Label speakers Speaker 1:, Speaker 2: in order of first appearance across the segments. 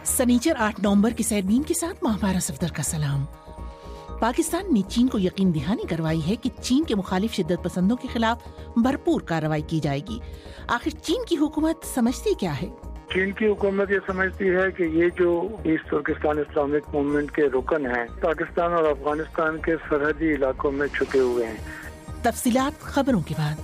Speaker 1: سنیچر 8 نومبر کی سیرمین کے ساتھ ماہپارہ صفدر کا سلام۔ پاکستان نے چین کو یقین دہانی کروائی ہے کہ چین کے مخالف شدت پسندوں کے خلاف بھرپور کارروائی کی جائے گی۔ آخر چین کی حکومت سمجھتی کیا ہے؟
Speaker 2: چین کی حکومت یہ سمجھتی ہے کہ یہ جو ایسٹ ترکستان اسلامک موومنٹ کے رکن ہیں پاکستان اور افغانستان کے سرحدی علاقوں میں چھپے ہوئے ہیں۔
Speaker 1: تفصیلات خبروں کے بعد۔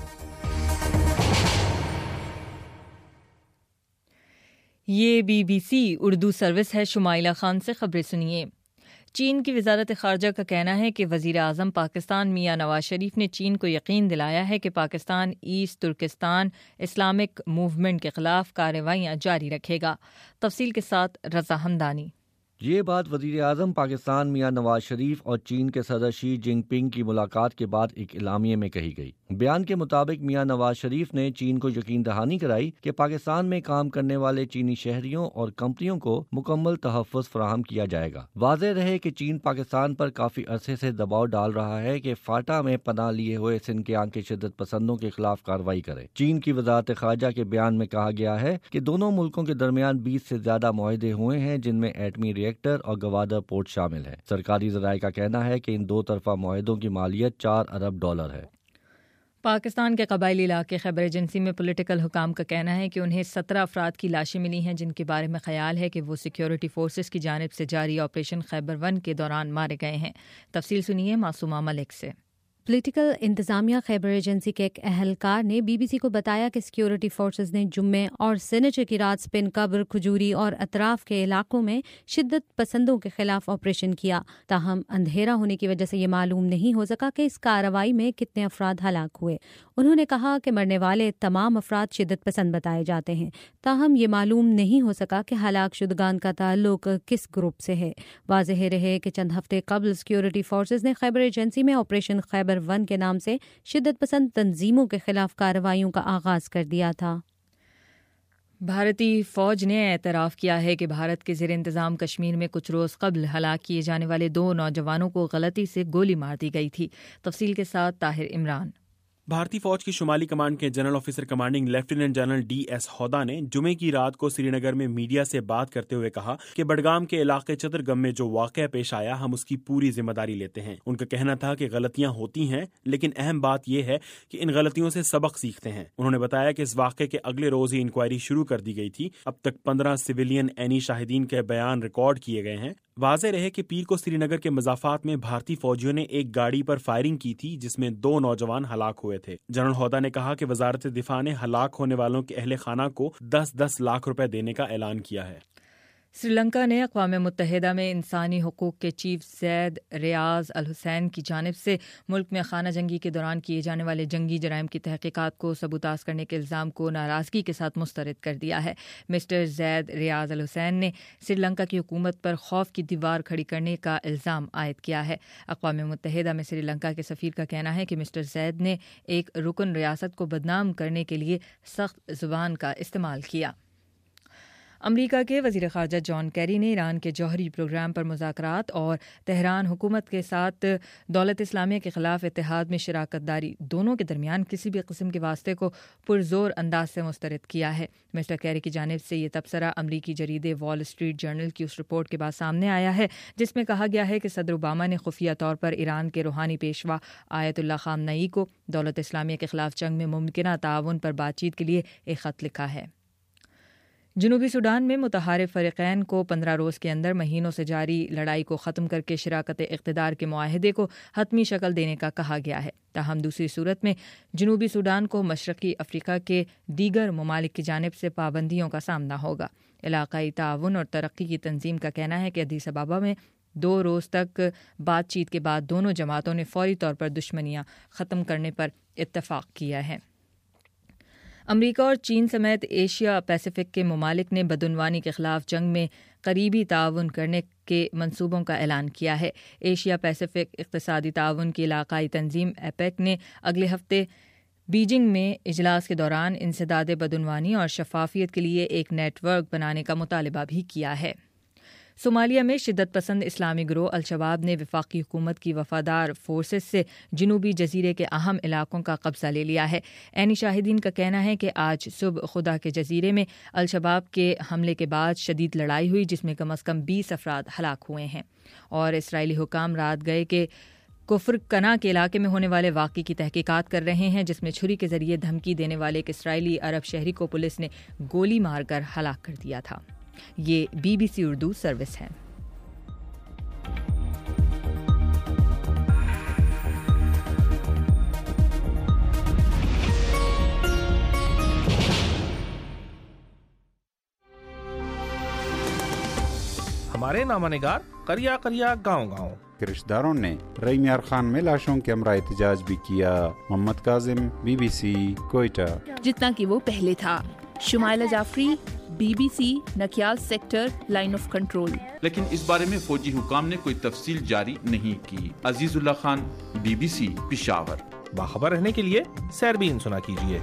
Speaker 3: یہ BBC اردو سروس ہے۔ شمائلہ خان سے خبریں سنیے۔ چین کی وزارت خارجہ کا کہنا ہے کہ وزیر اعظم پاکستان میاں نواز شریف نے چین کو یقین دلایا ہے کہ Pakistan East Turkestan Islamic movement کے خلاف کارروائیاں جاری رکھے گا۔ تفصیل کے ساتھ رضا ہمدانی۔
Speaker 4: یہ بات وزیر اعظم پاکستان میاں نواز شریف اور چین کے صدر شی جن پنگ کی ملاقات کے بعد ایک اعلامیے میں کہی گئی۔ بیان کے مطابق میاں نواز شریف نے چین کو یقین دہانی کرائی کہ پاکستان میں کام کرنے والے چینی شہریوں اور کمپنیوں کو مکمل تحفظ فراہم کیا جائے گا۔ واضح رہے کہ چین پاکستان پر کافی عرصے سے دباؤ ڈال رہا ہے کہ فاٹا میں پناہ لیے ہوئے سنکیانگ کے شدت پسندوں کے خلاف کارروائی کرے۔ چین کی وزارت خارجہ کے بیان میں کہا گیا ہے کہ دونوں ملکوں کے درمیان 20 سے زیادہ معاہدے ہوئے ہیں، جن میں ایٹمی ایکٹر اور گوادر پورٹ شامل ہے۔ سرکاری ذرائع کا کہنا ہے کہ ان دو طرفہ معاہدوں کی مالیت $4 ارب ہے۔
Speaker 3: پاکستان کے قبائلی علاقے خیبر ایجنسی میں پولیٹیکل حکام کا کہنا ہے کہ انہیں 17 افراد کی لاشیں ملی ہیں جن کے بارے میں خیال ہے کہ وہ سیکیورٹی فورسز کی جانب سے جاری آپریشن خیبر 1 کے دوران مارے گئے ہیں۔ تفصیل سنیے معصومہ ملک سے۔
Speaker 5: پولیٹیکل انتظامیہ خیبر ایجنسی کے ایک اہلکار نے BBC کو بتایا کہ سیکیورٹی فورسز نے جمعے اور سنیچر کی رات سپن قبر، کھجوری اور اطراف کے علاقوں میں شدت پسندوں کے خلاف آپریشن کیا، تاہم اندھیرا ہونے کی وجہ سے یہ معلوم نہیں ہو سکا کہ اس کارروائی میں کتنے افراد ہلاک ہوئے۔ انہوں نے کہا کہ مرنے والے تمام افراد شدت پسند بتائے جاتے ہیں، تاہم یہ معلوم نہیں ہو سکا کہ ہلاک شدگان کا تعلق کس گروپ سے ہے۔ واضح رہے کہ چند ہفتے قبل سیکیورٹی فورسز نے خیبر ایجنسی میں آپریشن خیبر 1 کے نام سے شدت پسند تنظیموں کے خلاف کارروائیوں کا آغاز کر دیا تھا۔
Speaker 3: بھارتی فوج نے اعتراف کیا ہے کہ بھارت کے زیر انتظام کشمیر میں کچھ روز قبل ہلاک کیے جانے والے 2 نوجوانوں کو غلطی سے گولی مار دی گئی تھی۔ تفصیل کے ساتھ طاہر عمران۔
Speaker 6: بھارتی فوج کی شمالی کمانڈ کے general officer commanding lieutenant general DS Hooda نے جمعے کی رات کو سری نگر میں میڈیا سے بات کرتے ہوئے کہا کہ بڈگام کے علاقے چترگم میں جو واقعہ پیش آیا ہم اس کی پوری ذمہ داری لیتے ہیں۔ ان کا کہنا تھا کہ غلطیاں ہوتی ہیں لیکن اہم بات یہ ہے کہ ان غلطیوں سے سبق سیکھتے ہیں۔ انہوں نے بتایا کہ اس واقعے کے اگلے روز ہی انکوائری شروع کر دی گئی تھی۔ اب تک 15 سویلین عینی شاہدین کے بیان ریکارڈ کیے گئے ہیں۔ واضح رہے کہ پیر کو سری نگر کے مضافات میں بھارتی فوجیوں نے ایک گاڑی پر فائرنگ کی تھی جس میں 2 نوجوان ہلاک ہوئے تھے۔ جنرل ہودا نے کہا کہ وزارت دفاع نے ہلاک ہونے والوں کے اہل خانہ کو 10 لاکھ روپے دینے کا اعلان کیا ہے۔
Speaker 3: سری لنکا نے اقوام متحدہ میں انسانی حقوق کے چیف زید ریاض الحسین کی جانب سے ملک میں خانہ جنگی کے دوران کیے جانے والے جنگی جرائم کی تحقیقات کو ثبوتاز کرنے کے الزام کو ناراضگی کے ساتھ مسترد کر دیا ہے۔ مسٹر زید ریاض الحسین نے سری لنکا کی حکومت پر خوف کی دیوار کھڑی کرنے کا الزام عائد کیا ہے۔ اقوام متحدہ میں سری لنکا کے سفیر کا کہنا ہے کہ مسٹر زید نے ایک رکن ریاست کو بدنام کرنے کے لیے سخت زبان کا استعمال کیا۔ امریکہ کے وزیر خارجہ جان کیری نے ایران کے جوہری پروگرام پر مذاکرات اور تہران حکومت کے ساتھ دولت اسلامیہ کے خلاف اتحاد میں شراکت داری دونوں کے درمیان کسی بھی قسم کے واسطے کو پرزور انداز سے مسترد کیا ہے۔ مسٹر کیری کی جانب سے یہ تبصرہ امریکی جریدے وال اسٹریٹ جرنل کی اس رپورٹ کے بعد سامنے آیا ہے جس میں کہا گیا ہے کہ صدر اوباما نے خفیہ طور پر ایران کے روحانی پیشوا آیت اللہ خامنئی کو دولت اسلامیہ کے خلاف جنگ میں ممکنہ تعاون پر بات چیت کے لیے ایک خط لکھا ہے۔ جنوبی سوڈان میں متحارب فریقین کو 15 روز کے اندر مہینوں سے جاری لڑائی کو ختم کر کے شراکت اقتدار کے معاہدے کو حتمی شکل دینے کا کہا گیا ہے۔ تاہم دوسری صورت میں جنوبی سوڈان کو مشرقی افریقہ کے دیگر ممالک کی جانب سے پابندیوں کا سامنا ہوگا۔ علاقائی تعاون اور ترقی کی تنظیم کا کہنا ہے کہ ادیس ابابا میں 2 روز تک بات چیت کے بعد دونوں جماعتوں نے فوری طور پر دشمنیاں ختم کرنے پر اتفاق کیا ہے۔ امریکہ اور چین سمیت ایشیا پیسیفک کے ممالک نے بدعنوانی کے خلاف جنگ میں قریبی تعاون کرنے کے منصوبوں کا اعلان کیا ہے۔ ایشیا پیسیفک اقتصادی تعاون کی علاقائی تنظیم ایپیک نے اگلے ہفتے بیجنگ میں اجلاس کے دوران انسداد بدعنوانی اور شفافیت کے لیے ایک نیٹ ورک بنانے کا مطالبہ بھی کیا ہے۔ صومالیہ میں شدت پسند اسلامی گروہ الشباب نے وفاقی حکومت کی وفادار فورسز سے جنوبی جزیرے کے اہم علاقوں کا قبضہ لے لیا ہے۔ عینی شاہدین کا کہنا ہے کہ آج صبح خدا کے جزیرے میں الشباب کے حملے کے بعد شدید لڑائی ہوئی جس میں کم از کم 20 افراد ہلاک ہوئے ہیں، اور اسرائیلی حکام رات گئے کہ کفر کنا کے علاقے میں ہونے والے واقعے کی تحقیقات کر رہے ہیں، جس میں چھری کے ذریعے دھمکی دینے والے ایک اسرائیلی عرب شہری کو پولیس نے گولی مار کر ہلاک کر دیا تھا۔ یہ BBC اردو سروس ہے۔
Speaker 7: ہمارے نامہ نگار کریا کریا گاؤں گاؤں
Speaker 8: کے رشتہ داروں نے رئی میار خان میں لاشوں کے ہمراہ احتجاج بھی کیا۔ محمد کاظم، BBC کوئٹہ۔
Speaker 9: جتنا کہ وہ پہلے تھا۔ Shumaila Jafri, BBC Nakyal sector line of control.
Speaker 10: لیکن اس بارے میں فوجی حکام نے کوئی تفصیل جاری نہیں کی۔ عزیز اللہ خان، BBC پشاور۔
Speaker 7: باخبر رہنے کے لیے سیربین سنا کیجیے۔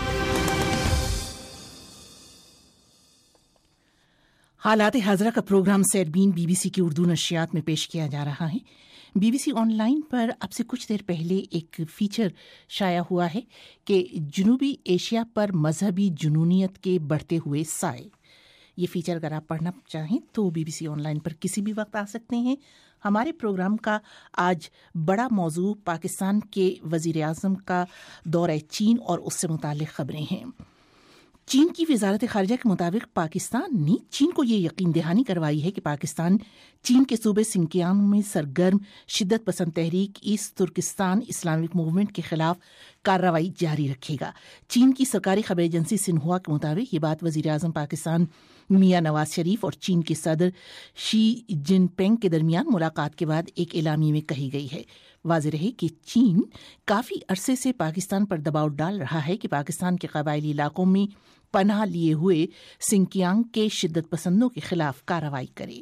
Speaker 1: حالات حاضرہ کا پروگرام سیربین BBC کی اردو نشریات میں پیش کیا جا رہا ہے۔ BBC آن لائن پر اب سے کچھ دیر پہلے ایک فیچر شائع ہوا ہے کہ جنوبی ایشیا پر مذہبی جنونیت کے بڑھتے ہوئے سائے۔ یہ فیچر اگر آپ پڑھنا چاہیں تو BBC آن لائن پر کسی بھی وقت آ سکتے ہیں۔ ہمارے پروگرام کا آج بڑا موضوع پاکستان کے وزیر اعظم کا دورہ چین اور اس سے متعلق خبریں ہیں۔ چین کی وزارت خارجہ کے مطابق پاکستان نے چین کو یہ یقین دہانی کروائی ہے کہ پاکستان چین کے صوبے سنکیانگ میں سرگرم شدت پسند تحریک ایسٹ ترکستان اسلامک موومنٹ کے خلاف کارروائی جاری رکھے گا۔ چین کی سرکاری خبر ایجنسی سنہوا کے مطابق یہ بات وزیر اعظم پاکستان میاں نواز شریف اور چین کے صدر شی جن پنگ کے درمیان ملاقات کے بعد ایک اعلامیے میں کہی گئی ہے۔ واضح رہے کہ چین کافی عرصے سے پاکستان پر دباؤ ڈال رہا ہے کہ پاکستان کے قبائلی علاقوں میں پناہ لیے ہوئے سنکیانگ کے شدت پسندوں کے خلاف کارروائی کرے۔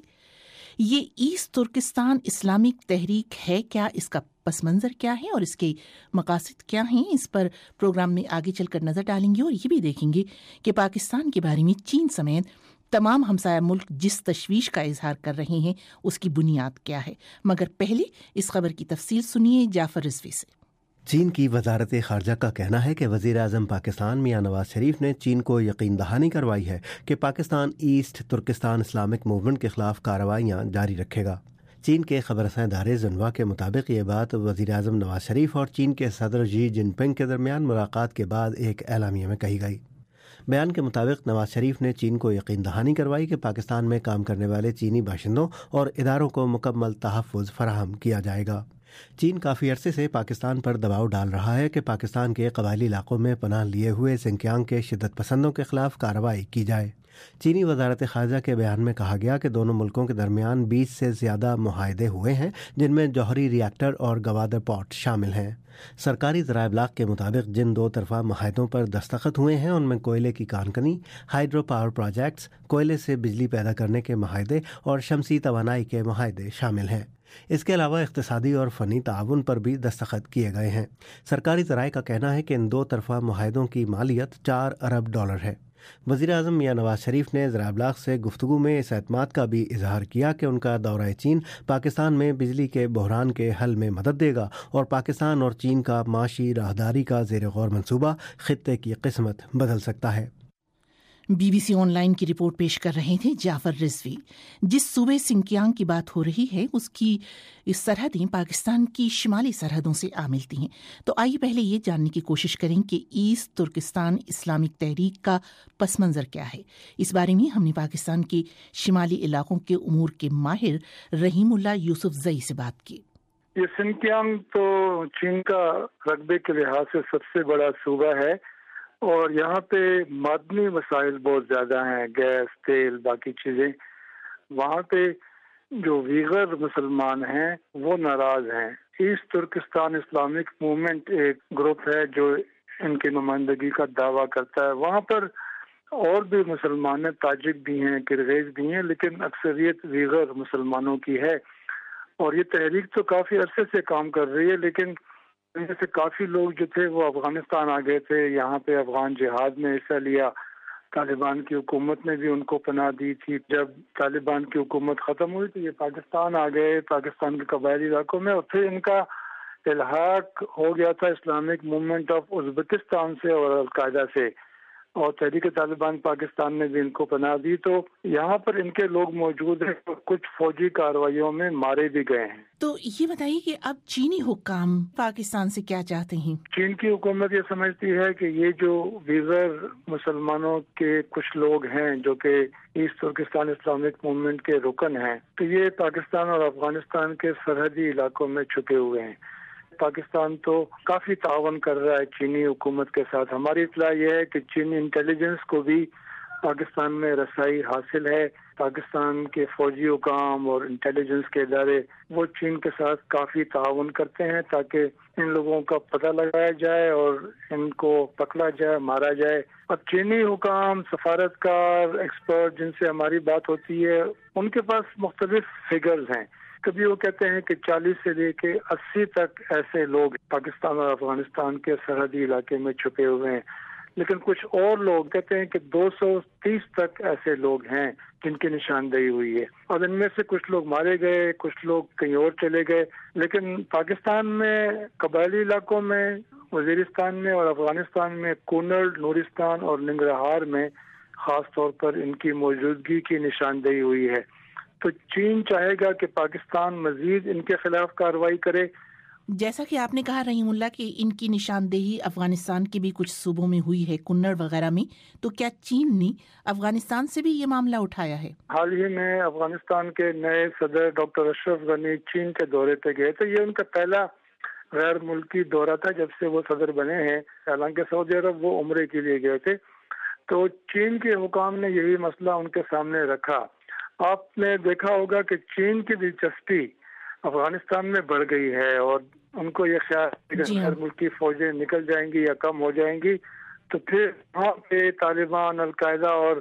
Speaker 1: یہ ایسٹ ترکستان اسلامک تحریک ہے کیا، اس کا پس منظر کیا ہے اور اس کے مقاصد کیا ہیں، اس پر پروگرام میں آگے چل کر نظر ڈالیں گے اور یہ بھی دیکھیں گے کہ پاکستان کے بارے میں چین سمیت تمام ہمسایہ ملک جس تشویش کا اظہار کر رہے ہیں اس کی بنیاد کیا ہے۔ مگر پہلے اس خبر کی تفصیل سنیے جعفر رضوی سے۔
Speaker 11: چین کی وزارت خارجہ کا کہنا ہے کہ وزیر اعظم پاکستان میاں نواز شریف نے چین کو یقین دہانی کروائی ہے کہ Pakistan East Turkestan Islamic movement کے خلاف کارروائیاں جاری رکھے گا۔ چین کے خبر رساں ادارے زنہوا کے مطابق یہ بات وزیر اعظم نواز شریف اور چین کے صدر شی جن پنگ کے درمیان ملاقات کے بعد ایک اعلامیہ میں کہی گئی۔ بیان کے مطابق نواز شریف نے چین کو یقین دہانی کروائی کہ پاکستان میں کام کرنے والے چینی باشندوں اور اداروں کو مکمل تحفظ فراہم کیا جائے گا۔ چین کافی عرصے سے پاکستان پر دباؤ ڈال رہا ہے کہ پاکستان کے قبائلی علاقوں میں پناہ لیے ہوئے سنکیانگ کے شدت پسندوں کے خلاف کارروائی کی جائے۔ چینی وزارت خارجہ کے بیان میں کہا گیا کہ دونوں ملکوں کے درمیان 20 سے زیادہ معاہدے ہوئے ہیں جن میں جوہری ری ایکٹر اور گوادر پورٹ شامل ہیں۔ سرکاری ذرائع ابلاغ کے مطابق جن دو طرفہ معاہدوں پر دستخط ہوئے ہیں ان میں کوئلے کی کان کنی، ہائیڈرو پاور پروجیکٹس، کوئلے سے بجلی پیدا کرنے کے معاہدے اور شمسی توانائی کے معاہدے شامل ہیں۔ اس کے علاوہ اقتصادی اور فنی تعاون پر بھی دستخط کیے گئے ہیں۔ سرکاری ذرائع کا کہنا ہے کہ ان دو طرفہ معاہدوں کی مالیت $4 ارب ہے۔ وزیر اعظم میاں نواز شریف نے ذرائع ابلاغ سے گفتگو میں اس اعتماد کا بھی اظہار کیا کہ ان کا دورہ چین پاکستان میں بجلی کے بحران کے حل میں مدد دے گا اور پاکستان اور چین کا معاشی راہداری کا زیر غور منصوبہ خطے کی قسمت بدل سکتا ہے۔
Speaker 1: BBC آن لائن کی رپورٹ پیش کر رہے تھے جعفر رضوی۔ جس صوبے سنکیانگ کی بات ہو رہی ہے اس کی سرحدیں پاکستان کی شمالی سرحدوں سے آ ملتی ہیں، تو آئیے پہلے یہ جاننے کی کوشش کریں کہ ایسٹ ترکستان اسلامک تحریک کا پس منظر کیا ہے۔ اس بارے میں ہم نے پاکستان کے شمالی علاقوں کے امور کے ماہر رحیم اللہ یوسف زئی سے بات کی۔
Speaker 2: یہ سنکیانگ تو چین کا رقبے کے لحاظ سے سب سے بڑا صوبہ ہے اور یہاں پہ معدنی وسائل بہت زیادہ ہیں، گیس، تیل، باقی چیزیں۔ وہاں پہ جو ویغر مسلمان ہیں وہ ناراض ہیں۔ ایسٹ ترکستان اسلامک موومنٹ ایک گروپ ہے جو ان کی نمائندگی کا دعویٰ کرتا ہے۔ وہاں پر اور بھی مسلمان ہیں، تاجک بھی ہیں، کرغیز بھی ہیں، لیکن اکثریت ویغر مسلمانوں کی ہے۔ اور یہ تحریک تو کافی عرصے سے کام کر رہی ہے، لیکن ان میں سے کافی لوگ جو تھے وہ افغانستان آ گئے تھے، یہاں پہ افغان جہاد میں حصہ لیا، طالبان کی حکومت نے بھی ان کو پناہ دی تھی. جب طالبان کی حکومت ختم ہوئی تو یہ پاکستان آ گئے، پاکستان کے قبائلی علاقوں میں، اور پھر ان کا الحاق ہو گیا تھا اسلامک موومنٹ آف ازبکستان سے اور القاعدہ سے، اور تحریک طالبان پاکستان نے بھی ان کو پناہ دی. تو یہاں پر ان کے لوگ موجود ہیں، کچھ فوجی کارروائیوں میں مارے بھی گئے ہیں.
Speaker 1: تو یہ بتائیے کہ اب چینی حکام پاکستان سے کیا چاہتے ہیں؟
Speaker 2: چین کی حکومت یہ سمجھتی ہے کہ یہ جو ویزر مسلمانوں کے کچھ لوگ ہیں جو کہ ایسٹ ترکستان اسلامک موومنٹ کے رکن ہیں، تو یہ پاکستان اور افغانستان کے سرحدی علاقوں میں چھپے ہوئے ہیں. پاکستان تو کافی تعاون کر رہا ہے چینی حکومت کے ساتھ. ہماری اطلاع یہ ہے کہ چینی انٹیلیجنس کو بھی پاکستان میں رسائی حاصل ہے. پاکستان کے فوجی حکام اور انٹیلیجنس کے ادارے وہ چین کے ساتھ کافی تعاون کرتے ہیں تاکہ ان لوگوں کا پتہ لگایا جائے اور ان کو پکڑا جائے، مارا جائے. اب چینی حکام، سفارتکار، ایکسپرٹ جن سے ہماری بات ہوتی ہے، ان کے پاس مختلف فگرز ہیں. کبھی وہ کہتے ہیں کہ 40 سے لے کے 80 تک ایسے لوگ پاکستان اور افغانستان کے سرحدی علاقے میں چھپے ہوئے ہیں، لیکن کچھ اور لوگ کہتے ہیں کہ 230 تک ایسے لوگ ہیں جن کی نشاندہی ہوئی ہے. اور ان میں سے کچھ لوگ مارے گئے، کچھ لوگ کہیں اور چلے گئے. لیکن پاکستان میں قبائلی علاقوں میں، وزیرستان میں اور افغانستان میں کونڑ، نورستان اور ننگرہار میں خاص طور پر ان کی موجودگی کی نشاندہی ہوئی ہے. تو چین چاہے گا کہ پاکستان مزید ان کے خلاف کارروائی کرے.
Speaker 1: جیسا کہ آپ نے کہا رحیم اللہ کہ ان کی نشاندہی افغانستان کے بھی کچھ صوبوں میں ہوئی ہے، کنڑ وغیرہ میں، تو کیا چین نے افغانستان سے بھی یہ معاملہ اٹھایا ہے؟
Speaker 2: حال ہی میں افغانستان کے نئے صدر ڈاکٹر اشرف غنی چین کے دورے پہ گئے تھے. یہ ان کا پہلا غیر ملکی دورہ تھا جب سے وہ صدر بنے ہیں. حالانکہ سعودی عرب وہ عمرے کے لیے گئے تھے. تو چین کے حکام نے یہی مسئلہ ان کے سامنے رکھا. آپ نے دیکھا ہوگا کہ چین کی دلچسپی افغانستان میں بڑھ گئی ہے اور ان کو یہ خیال ہے کہ غیر ملکی فوجیں نکل جائیں گی یا کم ہو جائیں گی تو پھر وہاں پہ طالبان، القاعدہ اور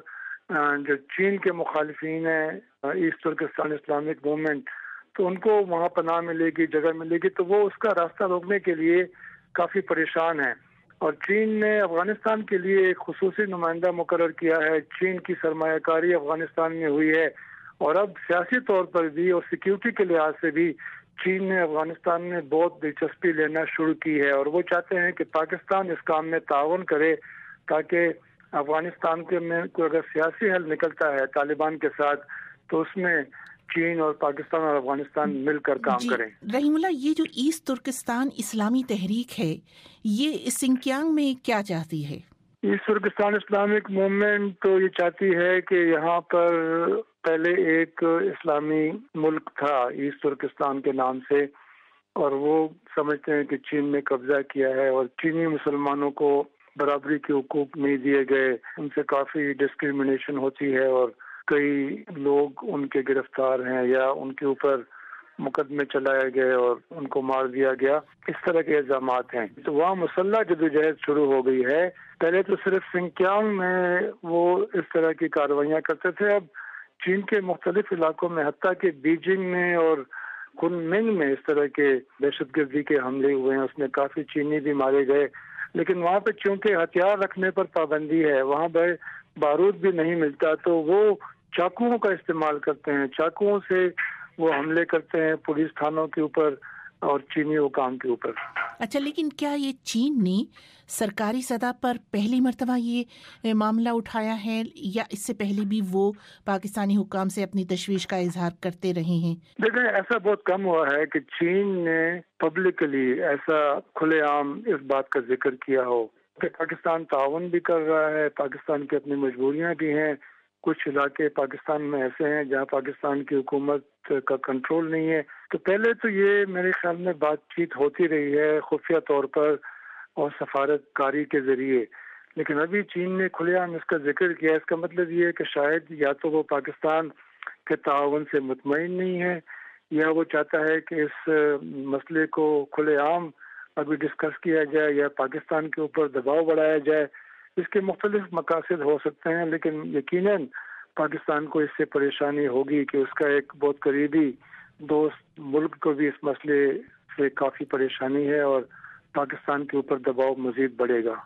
Speaker 2: جو چین کے مخالفین ہیں ایسٹ ترکستان اسلامک موومنٹ، تو ان کو وہاں پناہ ملے گی، جگہ ملے گی، تو وہ اس کا راستہ روکنے کے لیے کافی پریشان ہیں. اور چین نے افغانستان کے لیے ایک خصوصی نمائندہ مقرر کیا ہے. چین کی سرمایہ کاری افغانستان میں ہوئی ہے اور اب سیاسی طور پر بھی اور سیکیورٹی کے لحاظ سے بھی چین نے افغانستان میں بہت دلچسپی لینا شروع کی ہے. اور وہ چاہتے ہیں کہ پاکستان اس کام میں تعاون کرے تاکہ افغانستان کے میں کوئی اگر سیاسی حل نکلتا ہے طالبان کے ساتھ تو اس میں چین اور پاکستان اور افغانستان مل کر کام کریں.
Speaker 1: رحیم اللہ، یہ جو ایسٹ ترکستان اسلامی تحریک ہے یہ سنکیانگ میں کیا چاہتی ہے؟
Speaker 2: ایسٹ ترکستان اسلامک موومنٹ تو یہ چاہتی ہے کہ یہاں پر پہلے ایک اسلامی ملک تھا ایسٹ ترکستان کے نام سے، اور وہ سمجھتے ہیں کہ چین نے قبضہ کیا ہے اور چینی مسلمانوں کو برابری کے حقوق نہیں دیے گئے. ان سے کافی ڈسکریمنیشن ہوتی ہے اور کئی لوگ ان کے گرفتار ہیں یا ان کے اوپر مقدمے چلائے گئے اور ان کو مار دیا گیا. اس طرح کے الزامات ہیں. تو وہاں مسلح جدوجہد شروع ہو گئی ہے. پہلے تو صرف سنکیانگ میں وہ اس طرح کی کارروائیاں کرتے تھے. اب چین کے مختلف علاقوں میں حتیٰ کہ بیجنگ میں اور کنمنگ میں اس طرح کے دہشت گردی کے حملے ہوئے ہیں. اس میں کافی چینی بھی مارے گئے. لیکن وہاں پہ چونکہ ہتھیار رکھنے پر پابندی ہے، وہاں پہ بارود بھی نہیں ملتا، تو وہ چاقوؤں کا استعمال کرتے ہیں. چاقوؤں سے وہ حملے کرتے ہیں پولیس تھانوں کے اوپر اور چینی حکام کے اوپر.
Speaker 1: اچھا، لیکن کیا یہ چین نے سرکاری سطح پر پہلی مرتبہ یہ معاملہ اٹھایا ہے یا اس سے پہلے بھی وہ پاکستانی حکام سے اپنی تشویش کا اظہار کرتے رہے ہیں؟
Speaker 2: دیکھیں، ایسا بہت کم ہوا ہے کہ چین نے پبلکلی ایسا کھلے عام اس بات کا ذکر کیا ہو کہ پاکستان تعاون بھی کر رہا ہے، پاکستان کی اپنی مجبوریاں بھی ہیں. کچھ علاقے پاکستان میں ایسے ہیں جہاں پاکستان کی حکومت کا کنٹرول نہیں ہے. تو پہلے تو یہ میرے خیال میں بات چیت ہوتی رہی ہے خفیہ طور پر اور سفارت کاری کے ذریعے، لیکن ابھی چین نے کھلے عام اس کا ذکر کیا. اس کا مطلب یہ ہے کہ شاید یا تو وہ پاکستان کے تعاون سے مطمئن نہیں ہے یا وہ چاہتا ہے کہ اس مسئلے کو کھلے عام ابھی ڈسکس کیا جائے یا پاکستان کے اوپر دباؤ بڑھایا جائے. اس کے مختلف مقاصد ہو سکتے ہیں، لیکن یقیناً پاکستان کو اس سے پریشانی ہوگی کہ اس کا ایک بہت قریبی دوست ملک کو بھی اس مسئلے سے کافی پریشانی ہے اور پاکستان کے اوپر دباؤ مزید بڑھے گا.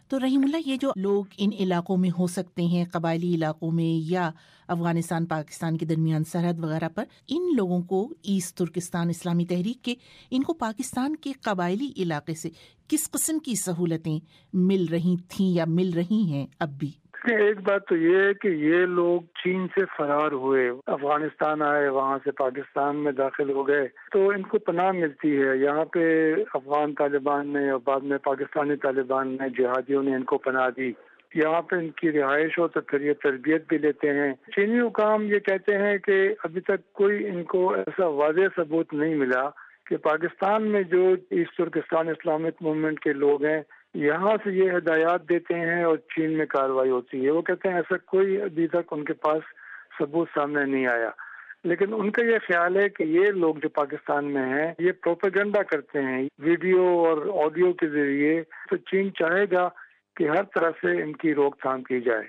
Speaker 1: تو رحیم اللہ، یہ جو لوگ ان علاقوں میں ہو سکتے ہیں، قبائلی علاقوں میں یا افغانستان پاکستان کے درمیان سرحد وغیرہ پر، ان لوگوں کو ایسٹ ترکستان اسلامی تحریک کے ان کو پاکستان کے قبائلی علاقے سے کس قسم کی سہولتیں مل رہی تھیں یا مل رہی ہیں اب بھی؟
Speaker 2: ایک بات تو یہ ہے کہ یہ لوگ چین سے فرار ہوئے، افغانستان آئے، وہاں سے پاکستان میں داخل ہو گئے، تو ان کو پناہ ملتی ہے یہاں پہ۔ افغان طالبان نے اور بعد میں پاکستانی طالبان نے، جہادیوں نے ان کو پناہ دی، یہاں پہ ان کی رہائش ہو تو پھر یہ تربیت بھی لیتے ہیں۔ چینی حکام یہ کہتے ہیں کہ ابھی تک کوئی ان کو ایسا واضح ثبوت نہیں ملا کہ پاکستان میں جو ایسٹ ترکستان اسلامک موومنٹ کے لوگ ہیں یہاں سے یہ ہدایات دیتے ہیں اور چین میں کارروائی ہوتی ہے۔ وہ کہتے ہیں ایسا کوئی ابھی تک ان کے پاس ثبوت سامنے نہیں آیا، لیکن ان کا یہ خیال ہے کہ یہ لوگ جو پاکستان میں ہیں یہ پروپیگنڈا کرتے ہیں ویڈیو اور آڈیو کے ذریعے، تو چین چاہے گا کہ ہر طرح سے ان کی روک تھام کی جائے۔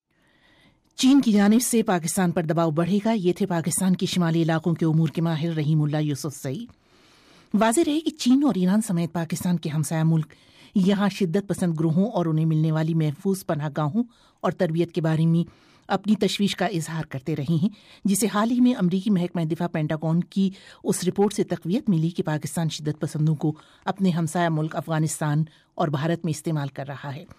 Speaker 1: چین کی جانب سے پاکستان پر دباؤ بڑھے گا، یہ تھے پاکستان کے شمالی علاقوں کے امور کے ماہر رحیم اللہ یوسف سعید۔ واضح رہے کہ چین اور ایران سمیت پاکستان کے ہمسایہ ملک یہاں شدت پسند گروہوں اور انہیں ملنے والی محفوظ پناہ گاہوں اور تربیت کے بارے میں اپنی تشویش کا اظہار کرتے رہے ہیں، جسے حال ہی میں امریکی محکمہ دفاع پینٹاگون کی اس رپورٹ سے تقویت ملی کہ پاکستان شدت پسندوں کو اپنے ہمسایہ ملک افغانستان اور بھارت میں استعمال کر رہا ہے۔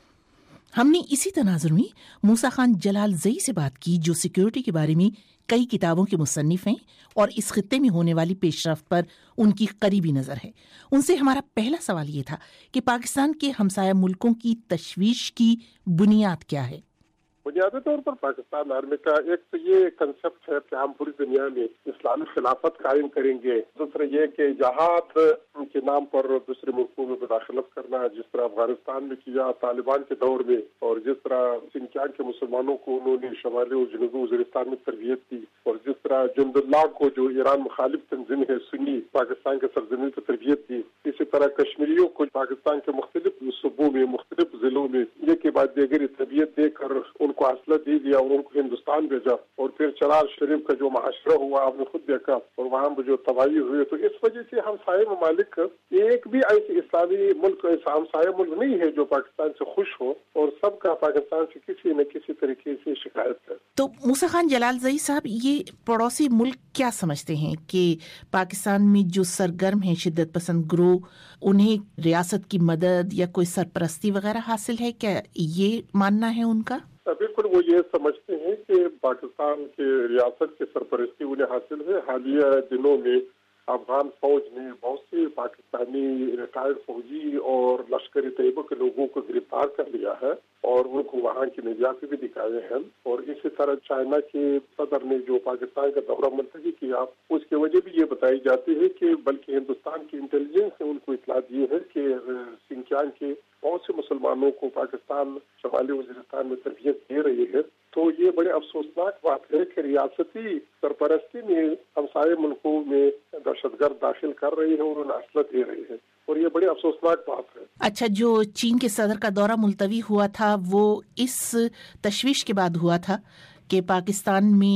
Speaker 1: ہم نے اسی تناظر میں موسیٰ خان جلال زئی سے بات کی، جو سیکیورٹی کے بارے میں کئی کتابوں کے مصنف ہیں اور اس خطے میں ہونے والی پیش رفت پر ان کی قریبی نظر ہے۔ ان سے ہمارا پہلا سوال یہ تھا کہ پاکستان کے ہمسایہ ملکوں کی تشویش کی بنیاد کیا ہے؟
Speaker 12: بنیادی طور پر پاکستان آرمی کا ایک تو یہ کنسپٹ ہے کہ ہم پوری دنیا میں اسلامی خلافت قائم کریں گے، دوسرا یہ کہ جہاد کے نام پر دوسرے ملکوں میں مداخلت کرنا، جس طرح افغانستان میں کیا طالبان کے دور میں، اور جس طرح سنکیانگ کے مسلمانوں کو انہوں نے شمالی اور جنوبی وزیرستان میں تربیت دی، اور جس طرح جند اللہ کو جو ایران مخالف تنظیم ہے سنی پاکستان کے سرزمین پر تربیت دی، اسی طرح کشمیریوں کو پاکستان کے مختلف صوبوں میں مختلف ضلعوں میں ایک کے بعد دیگر تربیت دے کر ان کو اسلحہ دے دیا اور ان کو ہندوستان بھیجا، اور پھر چرار شریف کا جو معاشرہ ہوا آپ نے خود دیکھا، اور وہاں جو تباہی ہوئی، تو اس وجہ سے ہمسائے ممالک ایک بھی ایسے اسلامی ملک ایسا ہمسایہ ملک نہیں ہے جو پاکستان سے خوش ہو، اور سب کا پاکستان سے کسی نہ کسی طریقے سے شکایت ہے۔
Speaker 1: تو موسیٰ خان جلال زئی صاحب، یہ پڑوسی ملک کیا سمجھتے ہیں کہ پاکستان میں جو سرگرم ہیں شدت پسند گروہ، انہیں ریاست کی مدد یا کوئی سرپرستی وغیرہ حاصل ہے؟ کیا یہ ماننا ہے ان کا؟
Speaker 12: بالکل، وہ یہ سمجھتے ہیں کہ پاکستان کے ریاست کی سرپرستی انہیں حاصل ہے۔ حالیہ دنوں میں افغان فوج نے بہت سے پاکستانی ریٹائرڈ فوجی اور لشکر طیبہ کے لوگوں کو گرفتار کر لیا ہے اور ان کو وہاں کی میڈیا پہ بھی دکھائے ہیں، اور اسی طرح چائنا کے صدر نے جو پاکستان کا دورہ ملتوی کیا، اس کی وجہ بھی یہ بتائی جاتی ہے کہ بلکہ ہندوستان کی انٹیلیجنس نے ان کو اطلاع دی ہے کہ سنکیانگ کے بہت سے مسلمانوں کو پاکستان شمالی وزیرستان میں تربیت دے رہی ہے۔ تو یہ بڑے افسوسناک بات ہے کہ ریاستی سرپرستی میں ہمسائے ملکوں میں دہشت گرد داخل کر رہی ہے اور انہیں اسلحہ دے رہی ہے، اور یہ بڑی افسوسناک بات ہے۔
Speaker 1: اچھا، جو چین کے صدر کا دورہ ملتوی ہوا تھا وہ اس تشویش کے بعد ہوا تھا کہ پاکستان میں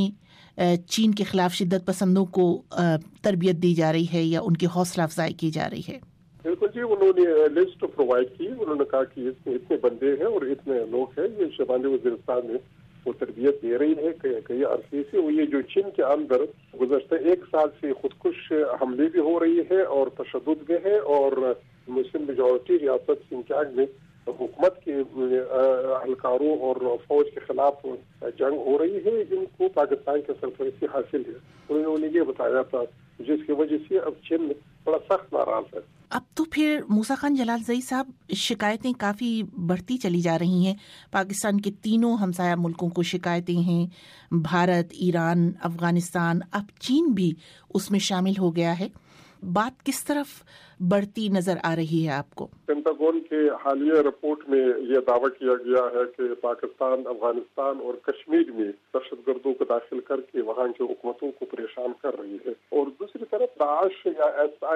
Speaker 1: چین کے خلاف شدت پسندوں کو تربیت دی جا رہی ہے یا ان کی حوصلہ افزائی کی جا رہی ہے؟
Speaker 12: بالکل جی، انہوں نے لسٹ پرووائڈ کی، انہوں نے کہا کہ اس میں اتنے بندے ہیں اور اتنے لوگ ہیں، یہ شمالی وزیرستان میں وہ تربیت دے رہی ہے کئی عرصے سے۔ وہ یہ جو چین کے اندر گزشتہ 1 سال سے خودکش حملے بھی ہو رہی ہے اور تشدد بھی ہے، اور مسلم میجورٹی ریاست سنکیانگ میں حکومت کے اہلکاروں اور فوج کے خلاف جنگ ہو رہی ہے، ان کو پاکستان کی سرپرستی حاصل ہے۔ انہوں نے یہ بتایا تھا، جس کی وجہ سے اب چین بڑا سخت ناراض ہے۔
Speaker 1: اب تو پھر موسیٰ خان جلال زئی صاحب، شکایتیں کافی بڑھتی چلی جا رہی ہیں، پاکستان کے تینوں ہمسایہ ملکوں کو شکایتیں ہیں، بھارت، ایران، افغانستان، اب چین بھی اس میں شامل ہو گیا ہے۔ بات کس طرف بڑھتی نظر آ رہی ہے آپ کو؟
Speaker 12: پینٹاگون کے حالیہ رپورٹ میں یہ دعویٰ کیا گیا ہے کہ پاکستان افغانستان اور کشمیر میں دہشت گردوں کو داخل کر کے وہاں کی حکومتوں کو پریشان کر رہی ہے، اور دوسری طرف داعش یا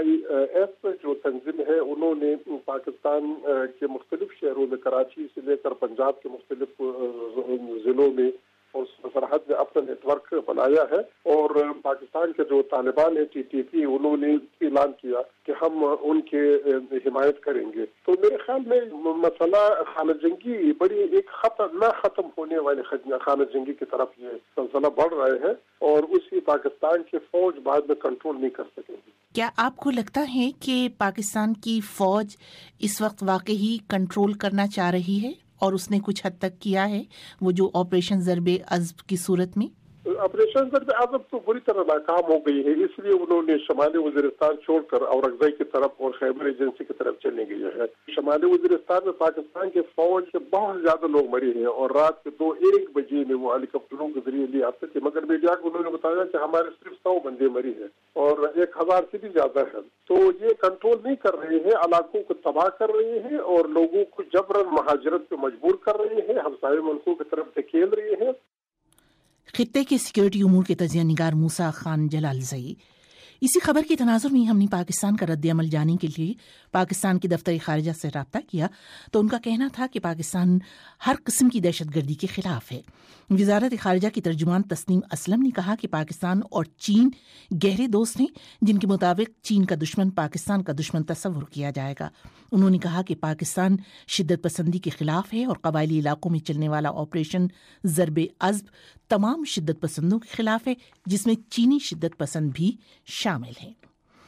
Speaker 12: SIS جو تنظیم ہے، انہوں نے پاکستان کے مختلف شہروں میں، کراچی سے لے کر پنجاب کے مختلف ضلعوں میں اور سرحد میں اپنا اپنا نیٹ ورک بنایا ہے، اور پاکستان کے جو طالبان ہیں TTP انہوں نے اعلان کیا کہ ہم ان کے حمایت کریں گے. تو میرے خیال میں مسئلہ خانہ جنگی بڑی ایک نہ ختم ہونے والے خانہ جنگی کی طرف یہ سلسلہ بڑھ رہے ہیں، اور اسی پاکستان کی فوج بعد میں کنٹرول نہیں کر سکے گی.
Speaker 1: کیا آپ کو لگتا ہے کہ پاکستان کی فوج اس وقت واقعی کنٹرول کرنا چاہ رہی ہے اور اس نے کچھ حد تک کیا ہے، وہ جو آپریشن ضرب عضب کی صورت میں؟
Speaker 12: آپریشن ضرب عضب تو بری طرح ناکام ہو گئی ہے، اس لیے انہوں نے شمالی وزیرستان چھوڑ کر اورکزئی کی طرف اور خیبر ایجنسی کی طرف چلنے گئی ہے. شمالی وزیرستان میں پاکستان کے فوج کے بہت زیادہ لوگ مرے ہیں، اور رات کے 2-1 بجے میں وہ ہیلی کاپٹروں کے ذریعے لے آتے تھے، مگر میڈیا کو انہوں نے بتایا کہ ہمارے صرف 100 بندے مری ہیں اور 1000 سے بھی زیادہ ہے. تو یہ کنٹرول نہیں کر رہے ہیں، علاقوں کو تباہ کر رہے ہیں اور لوگوں کو جبراً مہاجرت پہ مجبور کر رہے ہیں، ہمسائے ملکوں کی طرف دھکیل رہے ہیں.
Speaker 1: خطے کے سیکیورٹی امور کے تجزیہ نگار موسیٰ خان جلالزئی. اسی خبر کے تناظر میں ہم نے پاکستان کا رد عمل جاننے کے لیے پاکستان کے دفتر خارجہ سے رابطہ کیا تو ان کا کہنا تھا کہ پاکستان ہر قسم کی دہشت گردی کے خلاف ہے. وزارت خارجہ کی ترجمان تسنیم اسلم نے کہا کہ پاکستان اور چین گہرے دوست ہیں، جن کے مطابق چین کا دشمن پاکستان کا دشمن تصور کیا جائے گا. انہوں نے کہا کہ پاکستان شدت پسندی کے خلاف ہے اور قبائلی علاقوں میں چلنے والا آپریشن ضرب عضب تمام شدت پسندوں کے خلاف ہے، جس میں چینی شدت پسند بھی شامل ہیں.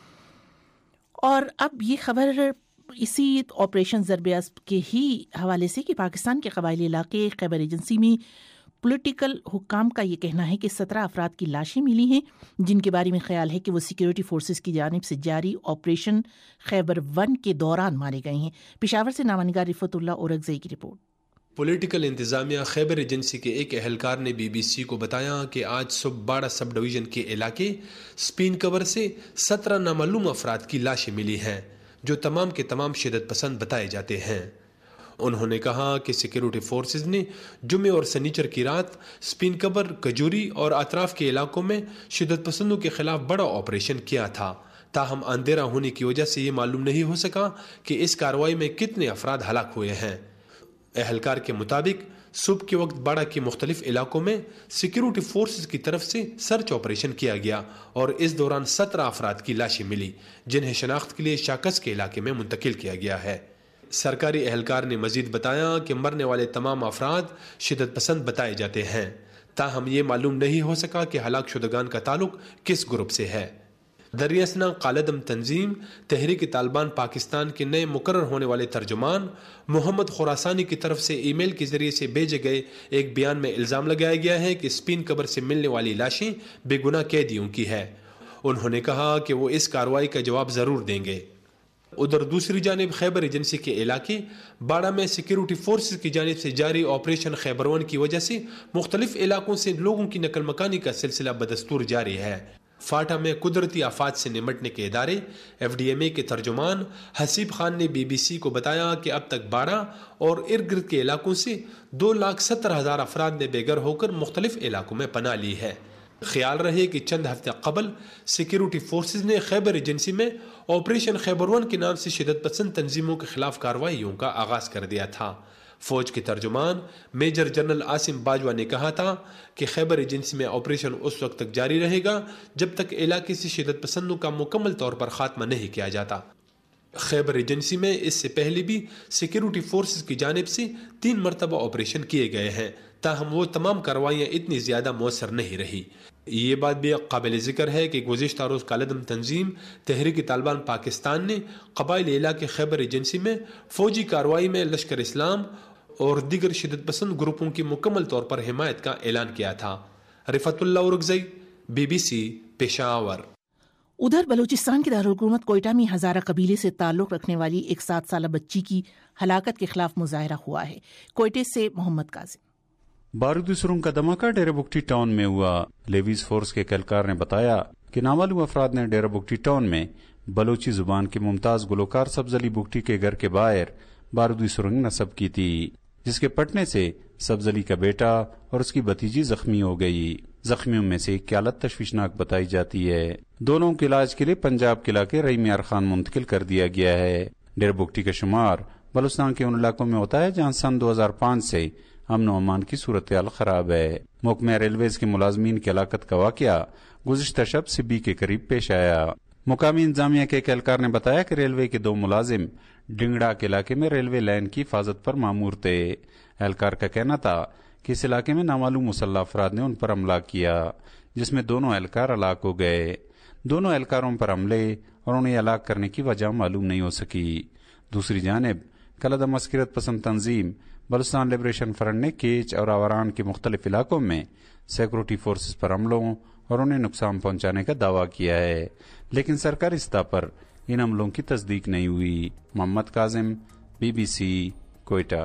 Speaker 1: اور اب یہ خبر اسی آپریشن ضرب عضب کے ہی حوالے سے کہ پاکستان کے قبائلی علاقے خیبر ایجنسی میں پولیٹیکل حکام کا یہ کہنا ہے کہ 17 افراد کی لاشیں ملی ہیں، جن کے بارے میں خیال ہے کہ وہ سیکیورٹی فورسز کی جانب سے جاری آپریشن خیبر 1 کے دوران مارے گئے ہیں. پشاور سے نامہ نگار رفعت اللہ اورکزئی کی رپورٹ.
Speaker 13: پولیٹیکل انتظامیہ خیبر ایجنسی کے ایک اہلکار نے BBC کو بتایا کہ آج صبح باڑہ سب ڈویژن کے علاقے سپین کور سے 17 نامعلوم افراد کی لاشیں ملی ہیں، جو تمام کے تمام شدت پسند بتائے جاتے ہیں. انہوں نے کہا کہ سیکیورٹی فورسز نے جمعے اور سنیچر کی رات سپین کور، کجوری اور اطراف کے علاقوں میں شدت پسندوں کے خلاف بڑا آپریشن کیا تھا. تاہم اندھیرا ہونے کی وجہ سے یہ معلوم نہیں ہو سکا کہ اس کارروائی میں کتنے افراد ہلاک ہوئے ہیں. اہلکار کے مطابق صبح کے وقت باڑہ کے مختلف علاقوں میں سیکیورٹی فورسز کی طرف سے سرچ آپریشن کیا گیا اور اس دوران 17 افراد کی لاشیں ملی، جنہیں شناخت کے لیے شاکس کے علاقے میں منتقل کیا گیا ہے. سرکاری اہلکار نے مزید بتایا کہ مرنے والے تمام افراد شدت پسند بتائے جاتے ہیں، تاہم یہ معلوم نہیں ہو سکا کہ ہلاک شدگان کا تعلق کس گروپ سے ہے. دریاسنا قالدم تنظیم تحریک طالبان پاکستان کے نئے مقرر ہونے والے ترجمان محمد خراسانی کی طرف سے ای میل کے ذریعے سے بھیجے گئے ایک بیان میں الزام لگایا گیا ہے کہ سپین کور سے ملنے والی لاشیں بے گناہ قیدیوں کی ہے. انہوں نے کہا کہ وہ اس کارروائی کا جواب ضرور دیں گے. ادھر دوسری جانب خیبر ایجنسی کے علاقے باڑہ میں سیکیورٹی فورسز کی جانب سے جاری آپریشن خیبر 1 کی وجہ سے مختلف علاقوں سے لوگوں کی نقل مکانی کا سلسلہ بدستور جاری ہے. فاٹا میں قدرتی آفات سے نمٹنے کے ادارے FDMA کے ترجمان حسیب خان نے BBC کو بتایا کہ اب تک باڑہ اور ارد گرد کے علاقوں سے 2,70,000 افراد نے بے گھر ہو کر مختلف علاقوں میں پناہ لی ہے. خیال رہے کہ چند ہفتے قبل سیکیورٹی فورسز نے خیبر ایجنسی میں آپریشن خیبر 1 کے نام سے شدت پسند تنظیموں کے خلاف کارروائیوں کا آغاز کر دیا تھا. فوج کے ترجمان میجر جنرل عاصم باجوہ نے کہا تھا کہ خیبر ایجنسی میں آپریشن اس وقت تک جاری رہے گا جب تک علاقے سے شدت پسندوں کا مکمل طور پر خاتمہ نہیں کیا جاتا. خیبر ایجنسی میں اس سے پہلے بھی سیکیورٹی فورسز کی جانب سے 3 مرتبہ آپریشن کیے گئے ہیں، تاہم وہ تمام کارروائیاں اتنی زیادہ مؤثر نہیں رہی. یہ بات بھی قابل ذکر ہے کہ گزشتہ روز کالعدم تنظیم تحریک طالبان پاکستان نے قبائلی علاقے خیبر ایجنسی میں فوجی کارروائی میں لشکر اسلام اور دیگر شدت پسند گروپوں کی مکمل طور پر حمایت کا اعلان کیا تھا. رفعت اللہ اورکزئی، BBC، پشاور.
Speaker 1: ادھر بلوچستان کے دارالحکومت کوئٹہ میں ہزارہ قبیلے سے تعلق رکھنے والی ایک 7 سالہ بچی کی ہلاکت کے خلاف مظاہرہ ہوا ہے. کوئٹے سے محمد قاسم.
Speaker 8: بارودی سرنگ کا دھماکہ ڈیرہ بگٹی ٹاؤن میں ہوا. لیویز فورس کے اہلکار نے بتایا کہ نامعلوم افراد نے ڈیرہ بگٹی ٹاؤن میں بلوچی زبان کے ممتاز گلوکار سبز علی بگٹی کے گھر کے باہر بارودی سرنگ نصب کی تھی، جس کے پھٹنے سے سبز علی کا بیٹا اور اس کی بھتیجی زخمی ہو گئی. زخمیوں میں سے ایک کی حالت تشویشناک بتائی جاتی ہے. دونوں کے علاج کے لیے پنجاب کے علاقے رئی میار خان منتقل کر دیا گیا ہے. ڈیرہ بگٹی کا شمار بلوچستان کے ان علاقوں میں ہوتا ہے جہاں سن 2005 سے امن و امان کی صورتحال خراب ہے. محکمہ ریلویز کے ملازمین کی ہلاکت کا واقعہ گزشتہ شب سبی کے قریب پیش آیا۔ مقامی انتظامیہ کے ایک اہلکار نے بتایا کہ ریلوے کے 2 ملازم ڈنگڑا کے علاقے میں ریلوے لائن کی حفاظت پر مامور تھے۔ اہلکار کا کہنا تھا کہ اس علاقے میں نامعلوم مسلح افراد نے ان پر حملہ کیا، جس میں دونوں اہلکار ہلاک ہو گئے۔ دونوں اہلکاروں پر حملے اور انہیں ہلاک کرنے کی وجہ معلوم نہیں ہو سکی۔ دوسری جانب کلعدم عسکریت پسند تنظیم بلوچستان لبریشن فرنٹ نے کیچ اور آوران کے مختلف علاقوں میں سیکورٹی فورسز پر حملوں اور انہیں نقصان پہنچانے کا دعویٰ کیا ہے، لیکن سرکاری سطح پر ان حملوں کی تصدیق نہیں ہوئی۔ محمد کاظم، BBC، کوئٹہ۔